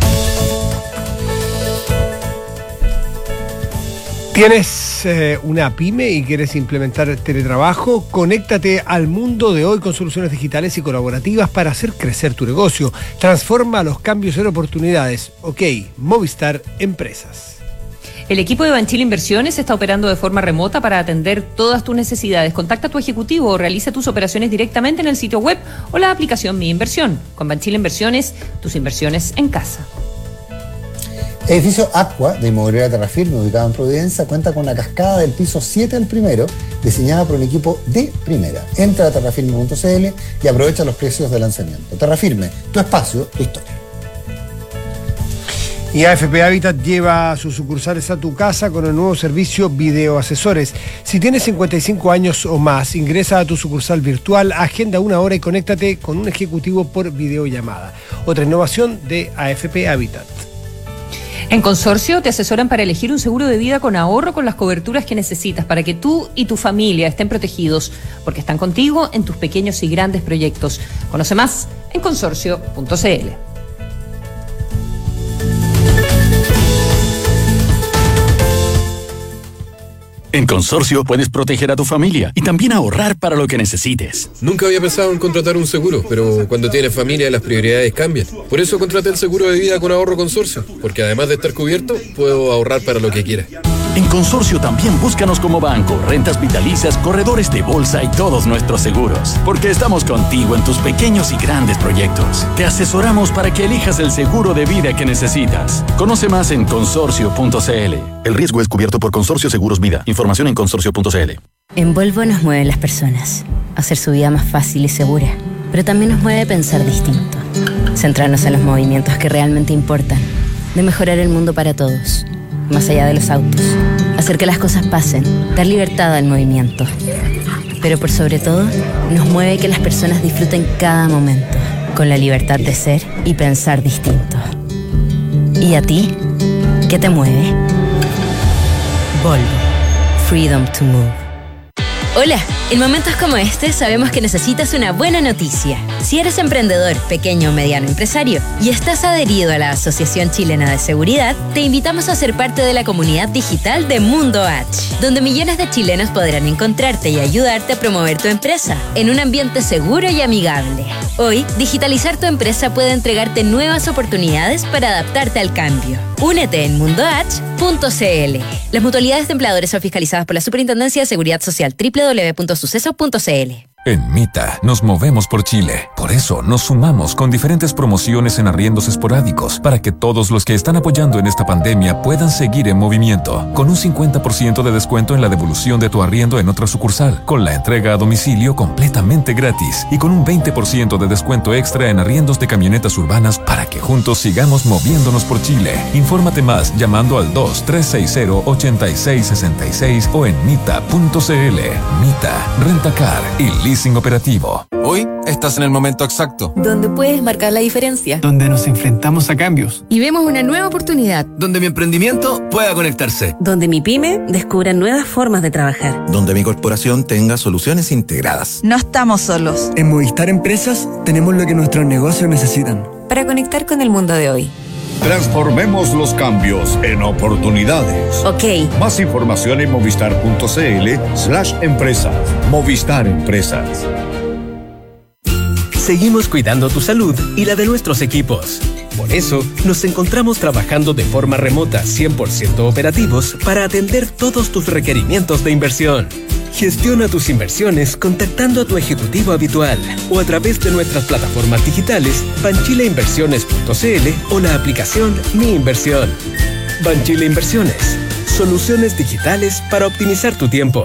¿Tienes eh, una pyme y quieres implementar teletrabajo? Conéctate al mundo de hoy con soluciones digitales y colaborativas para hacer crecer tu negocio. Transforma los cambios en oportunidades. Ok, Movistar Empresas. El equipo de Banchile Inversiones está operando de forma remota para atender todas tus necesidades. Contacta a tu ejecutivo o realiza tus operaciones directamente en el sitio web o la aplicación Mi Inversión. Con Banchile Inversiones, tus inversiones en casa. Edificio Aqua de Inmobiliaria Terrafirme, ubicado en Providencia, cuenta con una cascada del piso siete al primero, diseñada por un equipo de primera. Entra a terrafirme punto c l y aprovecha los precios de lanzamiento. Terrafirme, tu espacio, tu historia. Y A F P Habitat lleva sus sucursales a tu casa con el nuevo servicio Video Asesores. Si tienes cincuenta y cinco años o más, ingresa a tu sucursal virtual, agenda una hora y conéctate con un ejecutivo por videollamada. Otra innovación de A F P Habitat. En Consorcio te asesoran para elegir un seguro de vida con ahorro con las coberturas que necesitas para que tú y tu familia estén protegidos, porque están contigo en tus pequeños y grandes proyectos. Conoce más en consorcio punto c l. En Consorcio puedes proteger a tu familia y también ahorrar para lo que necesites. Nunca había pensado en contratar un seguro, pero cuando tienes familia las prioridades cambian. Por eso contraté el seguro de vida con ahorro Consorcio, porque además de estar cubierto, puedo ahorrar para lo que quiera. En Consorcio también búscanos como banco, rentas vitalicias, corredores de bolsa y todos nuestros seguros. Porque estamos contigo en tus pequeños y grandes proyectos. Te asesoramos para que elijas el seguro de vida que necesitas. Conoce más en consorcio punto c l. El riesgo es cubierto por Consorcio Seguros Vida. Información en consorcio punto c l. En Volvo nos mueven las personas, hacer su vida más fácil y segura. Pero también nos mueve pensar distinto. Centrarnos en los movimientos que realmente importan. De mejorar el mundo para todos. Más allá de los autos. Hacer que las cosas pasen. Dar libertad al movimiento. Pero por sobre todo, nos mueve que las personas disfruten cada momento. Con la libertad de ser y pensar distinto. ¿Y a ti? ¿Qué te mueve? Volvo. Freedom to move. Hola, en momentos como este sabemos que necesitas una buena noticia. Si eres emprendedor, pequeño o mediano empresario y estás adherido a la Asociación Chilena de Seguridad, te invitamos a ser parte de la comunidad digital de Mundo H, donde millones de chilenos podrán encontrarte y ayudarte a promover tu empresa en un ambiente seguro y amigable. Hoy, digitalizar tu empresa puede entregarte nuevas oportunidades para adaptarte al cambio. Únete en mundo h punto c l. Las mutualidades de empleadores son fiscalizadas por la Superintendencia de Seguridad Social. doble u doble u doble u punto suceso punto c l. En Mita nos movemos por Chile. Por eso nos sumamos con diferentes promociones en arriendos esporádicos para que todos los que están apoyando en esta pandemia puedan seguir en movimiento. Con un cincuenta por ciento de descuento en la devolución de tu arriendo en otra sucursal, con la entrega a domicilio completamente gratis y con un veinte por ciento de descuento extra en arriendos de camionetas urbanas para que juntos sigamos moviéndonos por Chile. Infórmate más llamando al dos tres seis cero ocho seis seis seis o en mita punto c l. Mita, Rentacar y leasing operativo. Hoy estás en el momento exacto. Donde puedes marcar la diferencia. Donde nos enfrentamos a cambios. Y vemos una nueva oportunidad. Donde mi emprendimiento pueda conectarse. Donde mi pyme descubra nuevas formas de trabajar. Donde mi corporación tenga soluciones integradas. No estamos solos. En Movistar Empresas tenemos lo que nuestros negocios necesitan. Para conectar con el mundo de hoy. Transformemos los cambios en oportunidades. Ok. Más información en movistar punto c l slash empresas. Movistar Empresas. Seguimos cuidando tu salud y la de nuestros equipos. Por eso, nos encontramos trabajando de forma remota cien por ciento operativos para atender todos tus requerimientos de inversión. Gestiona tus inversiones contactando a tu ejecutivo habitual o a través de nuestras plataformas digitales banchile inversiones punto c l o la aplicación Mi Inversión. Banchile Inversiones. Soluciones digitales para optimizar tu tiempo.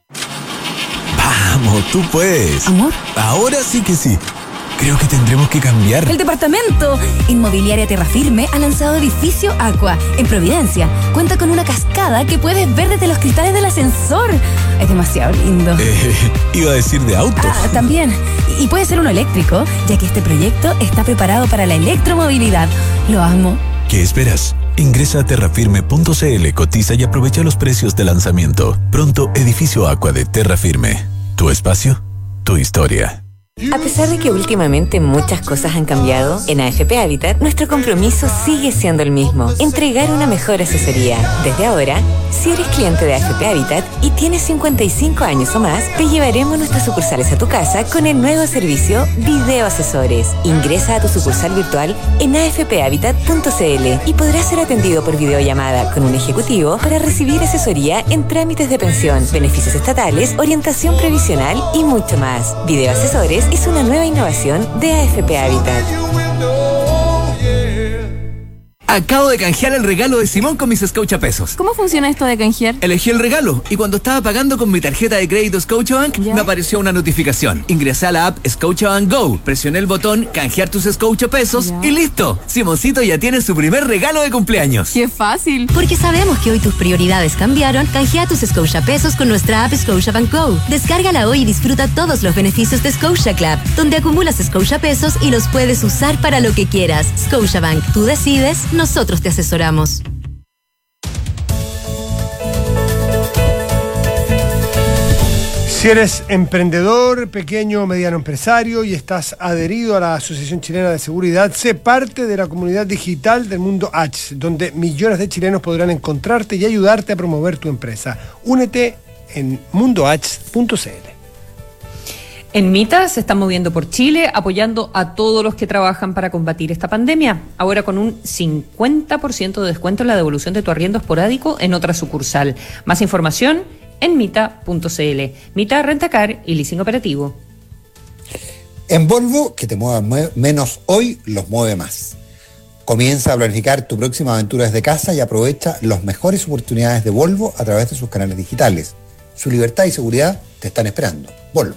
Vamos, tú puedes. ¿Amor? Ahora sí que sí. Creo que tendremos que cambiar. El departamento. Inmobiliaria Terrafirme ha lanzado Edificio Aqua en Providencia. Cuenta con una cascada que puedes ver desde los cristales del ascensor. Es demasiado lindo. Eh, iba a decir de autos. Ah, también. Y puede ser uno eléctrico, ya que este proyecto está preparado para la electromovilidad. Lo amo. ¿Qué esperas? Ingresa a terrafirme punto c l, cotiza y aprovecha los precios de lanzamiento. Pronto, Edificio Aqua de Terrafirme. Tu espacio, tu historia. A pesar de que últimamente muchas cosas han cambiado, en A F P Habitat nuestro compromiso sigue siendo el mismo: entregar una mejor asesoría. Desde ahora, si eres cliente de A F P Habitat y tienes cincuenta y cinco años o más, te llevaremos nuestras sucursales a tu casa con el nuevo servicio Video Asesores. Ingresa a tu sucursal virtual en a f p habitat punto c l y podrás ser atendido por videollamada con un ejecutivo para recibir asesoría en trámites de pensión, beneficios estatales, orientación previsional y mucho más. Video Asesores es una nueva innovación de A F P Habitat. Acabo de canjear el regalo de Simón con mis Scotiapesos. ¿Cómo funciona esto de canjear? Elegí el regalo y cuando estaba pagando con mi tarjeta de crédito Scotiabank, ¿ya?, me apareció una notificación. Ingresé a la app Scotiabank Go, presioné el botón canjear tus Scotiapesos y listo. Simoncito ya tiene su primer regalo de cumpleaños. ¡Qué fácil! Porque sabemos que hoy tus prioridades cambiaron, canjea tus Scotiapesos con nuestra app Scotiabank Go. Descárgala hoy y disfruta todos los beneficios de Scotia Club, donde acumulas Scotiapesos y los puedes usar para lo que quieras. Scotiabank, tú decides, nosotros te asesoramos. Si eres emprendedor, pequeño o mediano empresario y estás adherido a la Asociación Chilena de Seguridad, sé parte de la comunidad digital del Mundo H, donde millones de chilenos podrán encontrarte y ayudarte a promover tu empresa. Únete en mundo h punto c l. En Mita se están moviendo por Chile, apoyando a todos los que trabajan para combatir esta pandemia. Ahora con un cincuenta por ciento de descuento en la devolución de tu arriendo esporádico en otra sucursal. Más información en mita punto c l. Mita, Rentacar y Leasing Operativo. En Volvo, que te mueva menos hoy, los mueve más. Comienza a planificar tu próxima aventura desde casa y aprovecha las mejores oportunidades de Volvo a través de sus canales digitales. Su libertad y seguridad te están esperando. Volvo.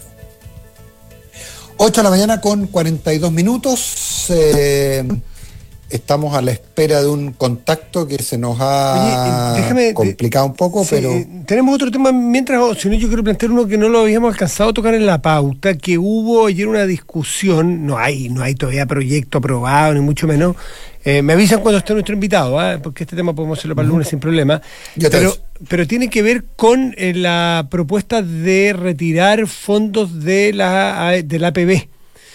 ocho de la mañana con cuarenta y dos minutos. Eh, estamos a la espera de un contacto que se nos ha Oye, déjame, complicado un poco, sí, pero... Tenemos otro tema mientras, o si no, yo quiero plantear uno que no lo habíamos alcanzado a tocar en la pauta, que hubo ayer una discusión, no hay, no hay todavía proyecto aprobado, ni mucho menos. Eh, me avisan cuando esté nuestro invitado, ¿eh? Porque este tema podemos hacerlo para el lunes sin problema. Pero, pero tiene que ver con eh, la propuesta de retirar fondos de la, de la A P B,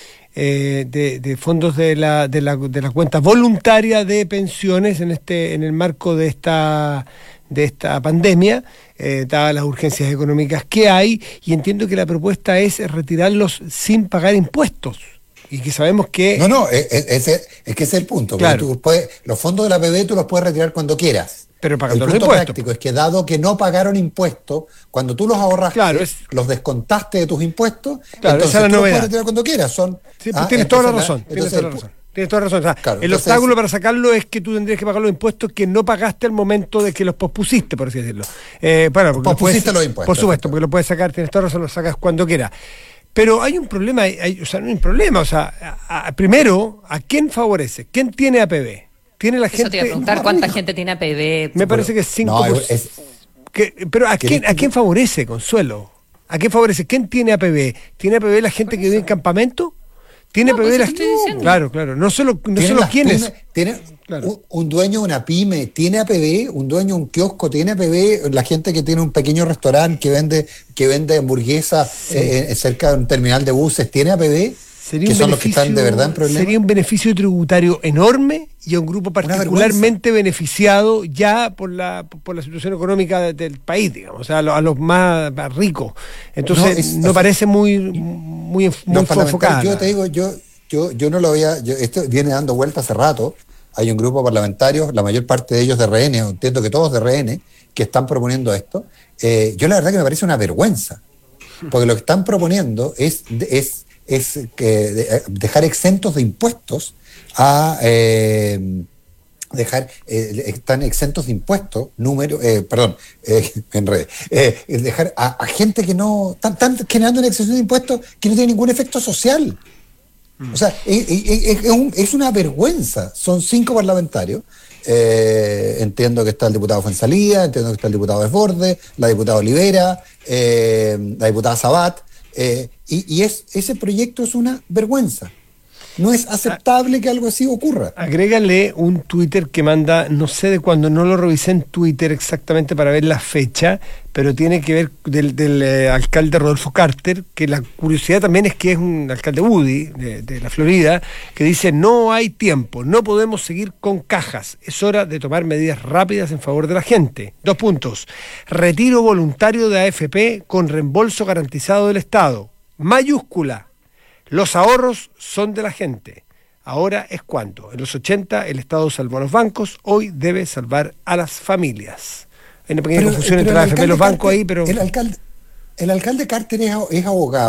eh, de, de fondos de la, de, la, de la cuenta voluntaria de pensiones en este en el marco de esta, de esta pandemia, eh, dadas las urgencias económicas que hay, y entiendo que la propuesta es retirarlos sin pagar impuestos. Y que sabemos que... No, no, es, es, es que ese es el punto. Claro. Tú puedes, los fondos de la A P B tú los puedes retirar cuando quieras. Pero pagando el los punto impuestos. práctico es que dado que no pagaron impuestos, cuando tú los ahorraste, claro, es... los descontaste de tus impuestos, claro, entonces esa es la tú novedad. Los puedes retirar cuando quieras. Son, sí, pues ah, tienes toda la razón. La, tienes toda la razón. Tienes toda la razón. O sea, claro, el entonces, obstáculo para sacarlo es que tú tendrías que pagar los impuestos que no pagaste al momento de que los pospusiste, por así decirlo. Eh, bueno, porque pospusiste los, puedes, los impuestos. Por supuesto, porque lo puedes sacar, tienes toda la razón, lo sacas cuando quieras. Pero hay un problema, hay, o sea, no hay un problema, o sea, a, a, primero, ¿a quién favorece? ¿Quién tiene A P B? ¿Tiene la gente? Eso te iba a preguntar, no, ¿cuánta no. gente tiene A P B? Me parece que es cinco por ciento. No, es, que, pero ¿a quién, ¿a quién favorece, Consuelo? ¿A quién favorece? ¿Quién tiene A P B? ¿Tiene A P B la gente que vive en campamento? ¿Tiene no, A P B la gente? Claro, claro, no solo, no solo quiénes. Pyme, tiene claro. un, un dueño de una pyme tiene A P B, un dueño de un kiosco tiene A P B, la gente que tiene un pequeño restaurante que vende que vende hamburguesas sí. eh, cerca de un terminal de buses tiene A P B, sería que un son los que están de verdad en problemas. Sería un beneficio tributario enorme y a un grupo particularmente beneficiado ya por la por la situación económica de, del país, digamos, o sea, a los, a los más, más ricos. Entonces, no, es, no parece muy muy, muy enfocada. Yo te digo, yo yo yo no lo había, yo, esto viene dando vuelta hace rato. Hay un grupo parlamentario, la mayor parte de ellos de R N, entiendo que todos de R N, que están proponiendo esto. Eh, yo la verdad que me parece una vergüenza, porque lo que están proponiendo es es es que dejar exentos de impuestos a eh, dejar eh, están exentos de impuestos número eh, perdón eh, en red eh, dejar a, a gente que no están, están generando una exención de impuestos que no tiene ningún efecto social. O sea, es, es, es, un, es una vergüenza. Son cinco parlamentarios. Eh, entiendo que está el diputado Fuenzalía, entiendo que está el diputado Desbordes, la diputada Olivera, eh, la diputada Sabat. Eh, y y es, ese proyecto es una vergüenza. No es aceptable que algo así ocurra. Agrégale un Twitter que manda, no sé de cuándo, no lo revisé en Twitter exactamente para ver la fecha, pero tiene que ver del, del eh, alcalde Rodolfo Carter, que la curiosidad también es que es un alcalde Woody de, de la Florida, que dice: no hay tiempo, no podemos seguir con cajas, es hora de tomar medidas rápidas en favor de la gente. Dos puntos: retiro voluntario de A F P con reembolso garantizado del Estado. Mayúscula: los ahorros son de la gente. Ahora es cuando. En los ochenta el Estado salvó a los bancos, hoy debe salvar a las familias. Hay una pequeña pero, confusión pero entre la A F P y los bancos Carter, ahí, pero... El alcalde, el alcalde Carter es, es abogado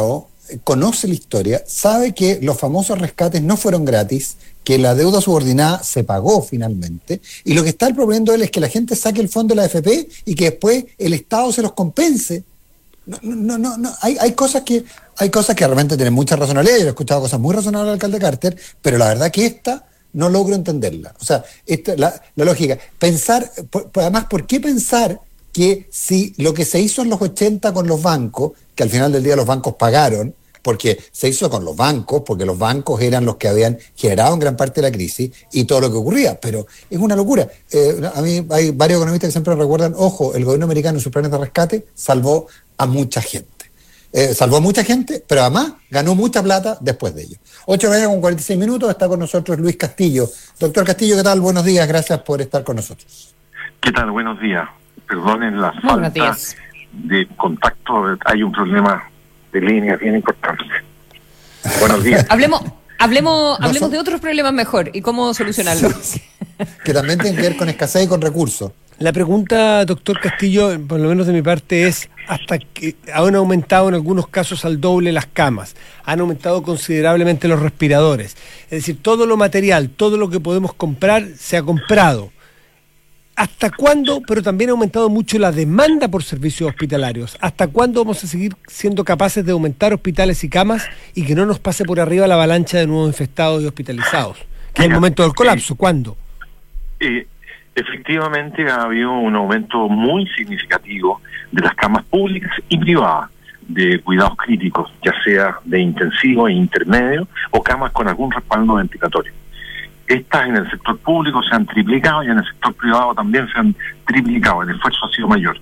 conoce la historia, sabe que los famosos rescates no fueron gratis, que la deuda subordinada se pagó finalmente, y lo que está proponiendo él es que la gente saque el fondo de la A F P y que después el Estado se los compense. No, no, no, no. Hay, hay cosas que hay cosas que realmente tienen mucha razonabilidad. Yo he escuchado cosas muy razonables del alcalde Carter, pero la verdad que esta no logro entenderla. O sea, esta, la, la lógica, pensar, por, además, ¿por qué pensar que si lo que se hizo en los ochenta con los bancos, que al final del día los bancos pagaron, porque se hizo con los bancos, porque los bancos eran los que habían generado en gran parte de la crisis y todo lo que ocurría, pero es una locura. Eh, a mí hay varios economistas que siempre recuerdan, ojo, el gobierno americano en sus planes de rescate salvó a mucha gente. Eh, salvó a mucha gente, pero además ganó mucha plata después de ello. ocho de la mañana con cuarenta y seis minutos, está con nosotros Luis Castillo. Doctor Castillo, ¿qué tal? Buenos días, gracias por estar con nosotros. ¿Qué tal? Buenos días. Perdonen la falta de contacto, hay un problema de línea bien importante. Buenos días. Hablemos, hablemos, No hablemos son- de otros problemas mejor y cómo solucionarlos. Que también tienen que ver con escasez y con recursos. La pregunta, doctor Castillo, por lo menos de mi parte, es hasta que han aumentado en algunos casos al doble las camas, han aumentado considerablemente los respiradores. Es decir, todo lo material, todo lo que podemos comprar, se ha comprado. ¿Hasta cuándo? Pero también ha aumentado mucho la demanda por servicios hospitalarios. ¿Hasta cuándo vamos a seguir siendo capaces de aumentar hospitales y camas y que no nos pase por arriba la avalancha de nuevos infectados y hospitalizados? Que es el momento del colapso. ¿Cuándo? Eh, efectivamente ha habido un aumento muy significativo de las camas públicas y privadas de cuidados críticos, ya sea de intensivo e intermedio o camas con algún respaldo ventilatorio. Estas en el sector público se han triplicado y en el sector privado también se han triplicado, el esfuerzo ha sido mayor.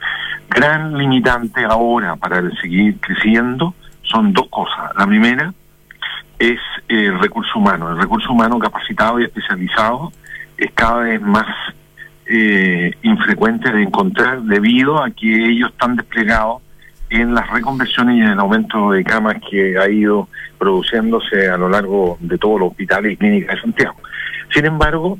Gran limitante ahora para el seguir creciendo son dos cosas. La primera es el recurso humano. El recurso humano capacitado y especializado es cada vez más eh, infrecuente de encontrar debido a que ellos están desplegados en las reconversiones y en el aumento de camas que ha ido produciéndose a lo largo de todos los hospitales y clínicas de Santiago. Sin embargo,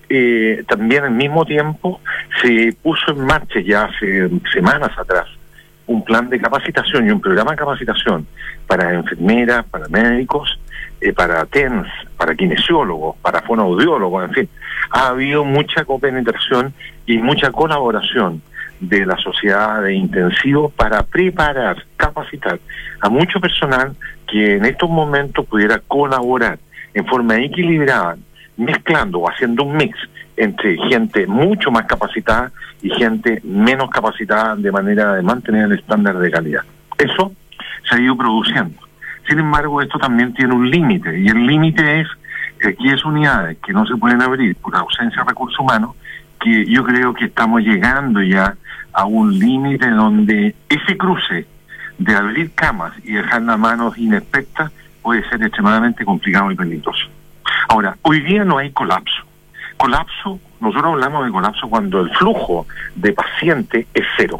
eh, también al mismo tiempo se puso en marcha ya hace semanas atrás un plan de capacitación y un programa de capacitación para enfermeras, para médicos, eh, para T E N S, para kinesiólogos, para fonoaudiólogos, en fin. Ha habido mucha copenetración y mucha colaboración de la sociedad de intensivo para preparar, capacitar a mucho personal que en estos momentos pudiera colaborar en forma equilibrada, mezclando o haciendo un mix entre gente mucho más capacitada y gente menos capacitada de manera de mantener el estándar de calidad. Eso se ha ido produciendo. Sin embargo, esto también tiene un límite, y el límite es que aquellas unidades que no se pueden abrir por ausencia de recursos humanos, que yo creo que estamos llegando ya a un límite donde ese cruce de abrir camas y dejar las manos inexpertas puede ser extremadamente complicado y peligroso. Ahora, hoy día no hay colapso. Colapso, nosotros hablamos de colapso cuando el flujo de pacientes es cero.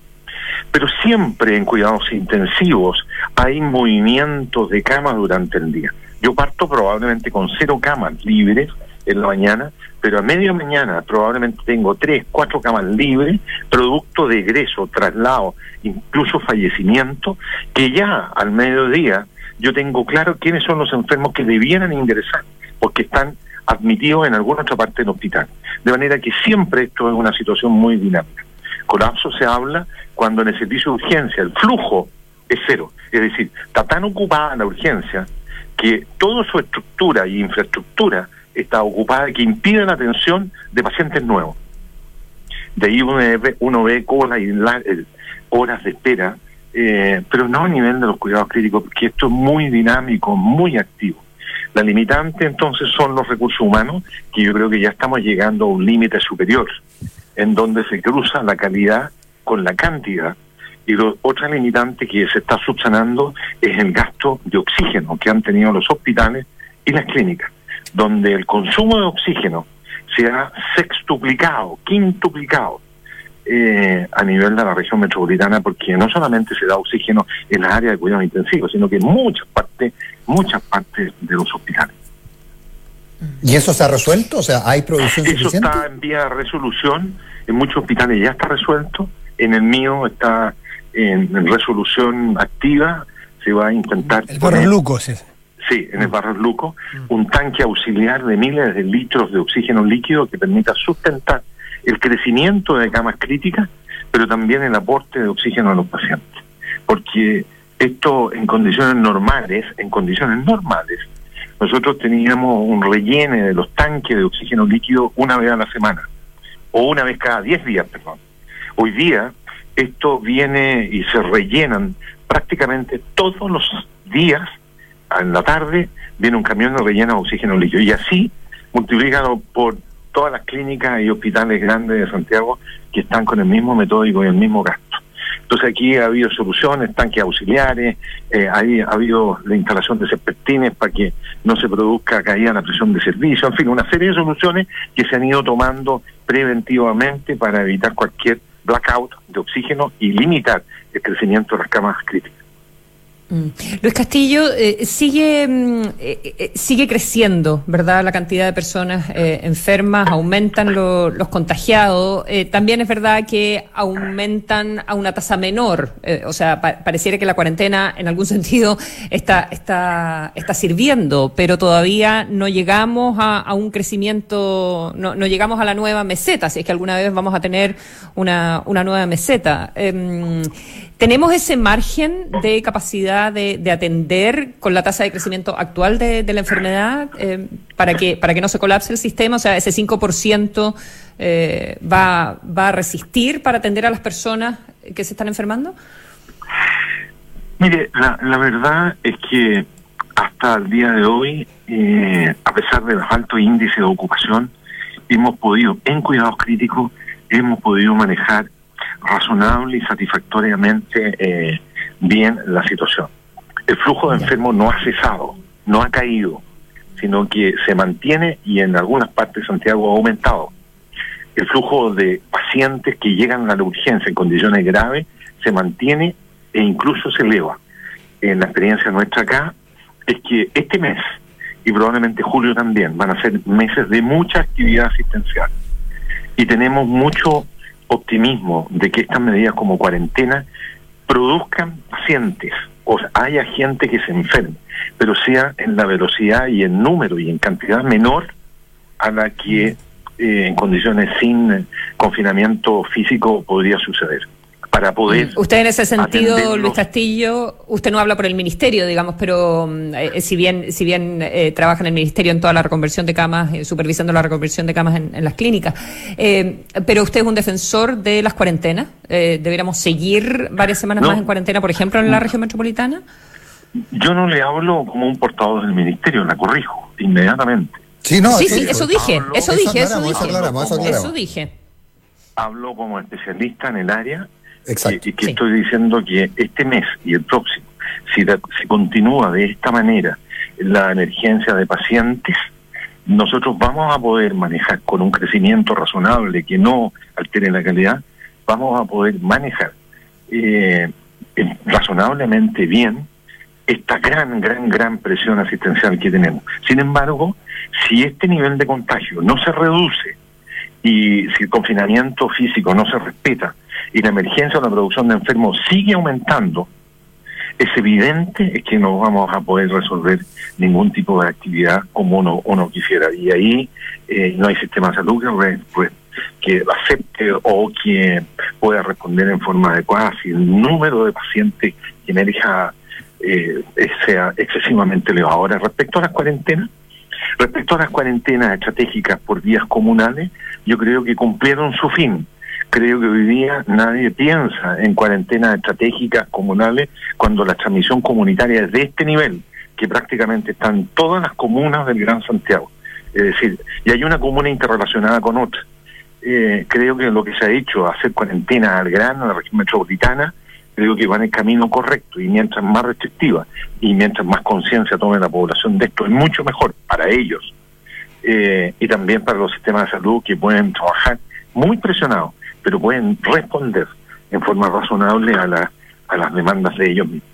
Pero siempre en cuidados intensivos hay movimientos de camas durante el día. Yo parto probablemente con cero camas libres en la mañana, pero a media mañana probablemente tengo tres, cuatro camas libres, producto de egreso, traslado, incluso fallecimiento, que ya al mediodía yo tengo claro quiénes son los enfermos que debieran ingresar, porque están admitidos en alguna otra parte del hospital. De manera que siempre esto es una situación muy dinámica. Colapso se habla cuando en el servicio de urgencia el flujo es cero, es decir, está tan ocupada la urgencia que toda su estructura y infraestructura está ocupada que impide la atención de pacientes nuevos. De ahí uno ve, uno ve colas y la, eh, horas de espera, eh, pero no a nivel de los cuidados críticos, porque esto es muy dinámico, muy activo. La limitante entonces son los recursos humanos, que yo creo que ya estamos llegando a un límite superior, en donde se cruza la calidad con la cantidad. Y lo, otra limitante que se está subsanando es el gasto de oxígeno que han tenido los hospitales y las clínicas, donde el consumo de oxígeno se ha sextuplicado, quintuplicado eh, a nivel de la región metropolitana, porque no solamente se da oxígeno en las áreas de cuidados intensivos, sino que en muchas partes, muchas partes de los hospitales. ¿Y eso se ha resuelto? O sea, ¿hay provisión Eso suficiente? está en vía de resolución, en muchos hospitales ya está resuelto, en el mío está en, en resolución activa, se va a intentar... El Barros Luco, sí. Sí, en el Barros Luco, un tanque auxiliar de miles de litros de oxígeno líquido que permita sustentar el crecimiento de camas críticas, pero también el aporte de oxígeno a los pacientes. Porque esto en condiciones normales, en condiciones normales, nosotros teníamos un relleno de los tanques de oxígeno líquido una vez a la semana, o una vez cada diez días, perdón. Hoy día, esto viene y se rellenan prácticamente todos los días. En la tarde viene un camión de relleno de oxígeno líquido, y así multiplicado por todas las clínicas y hospitales grandes de Santiago que están con el mismo metódico y el mismo gasto. Entonces aquí ha habido soluciones, tanques auxiliares, eh, ahí ha habido la instalación de serpentines para que no se produzca caída en la presión de servicio, en fin, una serie de soluciones que se han ido tomando preventivamente para evitar cualquier blackout de oxígeno y limitar el crecimiento de las camas críticas. Mm. Luis Castillo, eh, sigue eh, eh, sigue creciendo, ¿verdad? La cantidad de personas eh, enfermas, aumentan lo, los contagiados. Eh, también es verdad que aumentan a una tasa menor. Eh, o sea, pa pareciera que la cuarentena, en algún sentido, está está está sirviendo, pero todavía no llegamos a, a un crecimiento, no, no llegamos a la nueva meseta, si es que alguna vez vamos a tener una, una nueva meseta. Eh, ¿Tenemos ese margen de capacidad de, de atender con la tasa de crecimiento actual de, de la enfermedad eh, para que para que no se colapse el sistema? O sea, ese cinco por ciento eh, va, va a resistir para atender a las personas que se están enfermando. Mire, la, la verdad es que hasta el día de hoy, eh, a pesar de los altos índices de ocupación, hemos podido, en cuidados críticos, hemos podido manejar razonable y satisfactoriamente eh, bien la situación. El flujo de enfermos no ha cesado, no ha caído, sino que se mantiene y en algunas partes de Santiago ha aumentado. El flujo de pacientes que llegan a la urgencia en condiciones graves se mantiene e incluso se eleva. En la experiencia nuestra acá es que este mes y probablemente julio también van a ser meses de mucha actividad asistencial y tenemos mucho optimismo de que estas medidas como cuarentena produzcan pacientes, o sea, haya gente que se enferme, pero sea en la velocidad y en número y en cantidad menor a la que eh, en condiciones sin confinamiento físico podría suceder. Para poder... Usted en ese sentido, atenderlos. Luis Castillo, usted no habla por el ministerio, digamos, pero eh, si bien si bien eh, trabaja en el ministerio en toda la reconversión de camas, eh, supervisando la reconversión de camas en, en las clínicas, eh, pero usted es un defensor de las cuarentenas. Eh, ¿Deberíamos seguir varias semanas No. más en cuarentena, por ejemplo, en la región metropolitana? Yo no le hablo como un portador del ministerio, la corrijo inmediatamente. Sí, no, sí, eso sí, dijo. eso dije, Hablo- eso Eso dije, eso aclaramos, dije. eso aclaramos, eso aclaramos. Eso dije. Hablo como especialista en el área. Exacto. Y, y que Sí. estoy diciendo que este mes y el próximo, si, la- si continúa de esta manera la emergencia de pacientes, nosotros vamos a poder manejar con un crecimiento razonable que no altere la calidad, vamos a poder manejar eh, eh, razonablemente bien esta gran, gran, gran presión asistencial que tenemos. Sin embargo, si este nivel de contagio no se reduce y si el confinamiento físico no se respeta y la emergencia o la producción de enfermos sigue aumentando, es evidente es que no vamos a poder resolver ningún tipo de actividad como uno, uno quisiera. Y ahí eh, no hay sistema de salud que, re- pues, que acepte o que pueda responder en forma adecuada si el número de pacientes que emerja eh, sea excesivamente elevado. Ahora, respecto a las cuarentenas, respecto a las cuarentenas estratégicas por vías comunales, yo creo que cumplieron su fin. Creo que hoy día nadie piensa en cuarentenas estratégicas comunales cuando la transmisión comunitaria es de este nivel, que prácticamente están todas las comunas del Gran Santiago. Es decir, y hay una comuna interrelacionada con otra. Eh, creo que lo que se ha hecho, hacer cuarentena al Gran, a la región metropolitana, creo que va en el camino correcto, y mientras más restrictiva y mientras más conciencia tome la población de esto, es mucho mejor para ellos eh, y también para los sistemas de salud que pueden trabajar muy presionados, pero pueden responder en forma razonable a, la, a las demandas de ellos mismos.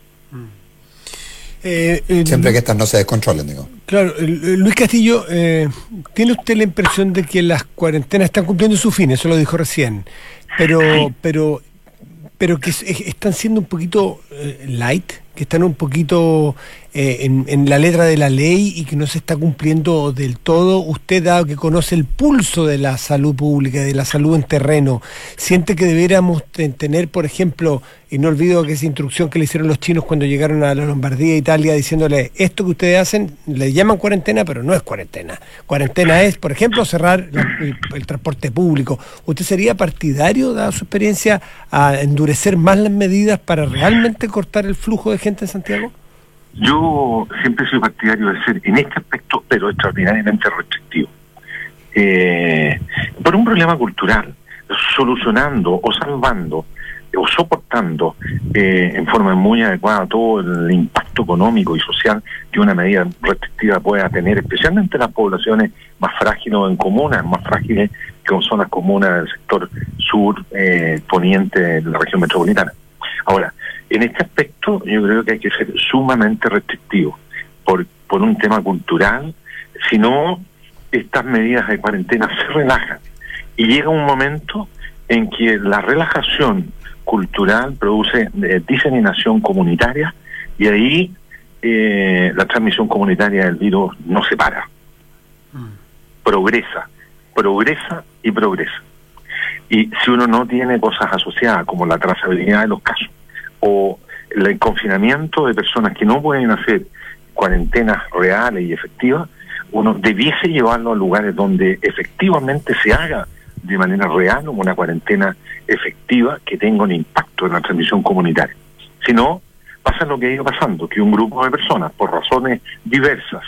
Eh, eh, Siempre que estas no se descontrolen, digo. Claro, eh, Luis Castillo, eh, ¿tiene usted la impresión de que las cuarentenas están cumpliendo su fin? Eso lo dijo recién, pero, Sí. pero, pero que es- es- están siendo un poquito eh, light, que están un poquito eh, en, en la letra de la ley y que no se está cumpliendo del todo. Usted, dado que conoce el pulso de la salud pública, de la salud en terreno, ¿siente que deberíamos tener, por ejemplo, y no olvido que esa instrucción que le hicieron los chinos cuando llegaron a la Lombardía, Italia, diciéndole, esto que ustedes hacen, le llaman cuarentena, pero no es cuarentena. Cuarentena es, por ejemplo, cerrar la, el, el transporte público. ¿Usted sería partidario, dada su experiencia, a endurecer más las medidas para realmente cortar el flujo de gente en Santiago? Yo siempre soy partidario de ser, en este aspecto, pero extraordinariamente restrictivo. Eh, por un problema cultural, solucionando o salvando o soportando eh, en forma muy adecuada todo el impacto económico y social que una medida restrictiva pueda tener, especialmente en las poblaciones más frágiles o en comunas más frágiles, que son las comunas del sector sur, eh, poniente de la región metropolitana. Ahora, en este aspecto yo creo que hay que ser sumamente restrictivo por, por un tema cultural, si no, estas medidas de cuarentena se relajan y llega un momento en que la relajación cultural produce eh, diseminación comunitaria y ahí eh, la transmisión comunitaria del virus no se para, mm. progresa, progresa y progresa. Y si uno no tiene cosas asociadas como la trazabilidad de los casos o el confinamiento de personas que no pueden hacer cuarentenas reales y efectivas, uno debiese llevarlo a lugares donde efectivamente se haga de manera real una cuarentena efectiva que tenga un impacto en la transmisión comunitaria. Si no, pasa lo que ha ido pasando, que un grupo de personas, por razones diversas,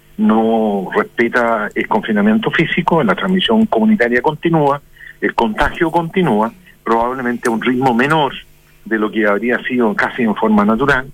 no respeta el confinamiento físico, la transmisión comunitaria continúa, el contagio continúa, probablemente a un ritmo menor de lo que habría sido casi en forma natural,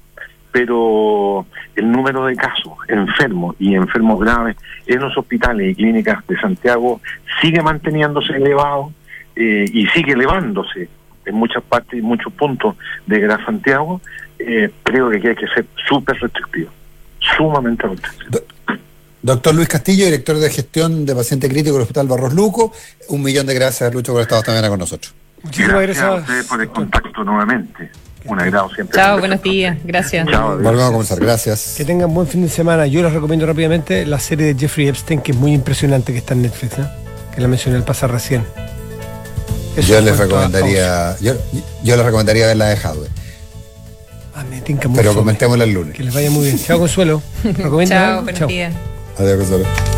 pero el número de casos enfermos y enfermos graves en los hospitales y clínicas de Santiago sigue manteniéndose elevado eh, y sigue elevándose en muchas partes y muchos puntos de Gran Santiago. Eh, creo que aquí hay que ser súper restrictivo, sumamente restrictivo. Do- Doctor Luis Castillo, director de gestión de paciente crítico del Hospital Barros Luco, un millón de gracias, Lucho, por estar esta mañana con nosotros. Muchísimas gracias, gracias a ustedes por el contacto nuevamente. Un agrado siempre. Chao, buenos días. Gracias. Chao, volvemos a comenzar. Gracias. Que tengan buen fin de semana. Yo les recomiendo rápidamente la serie de Jeffrey Epstein, que es muy impresionante, que está en Netflix, ¿eh? Que la mencioné al pasar recién. Eso yo les recomendaría yo, yo les recomendaría ver la de Hadwe. Ah, me tinca muy Pero fome. comentémosla el lunes. Que les vaya muy bien. Chao, Consuelo. Chao, buenos días. Adiós, Consuelo.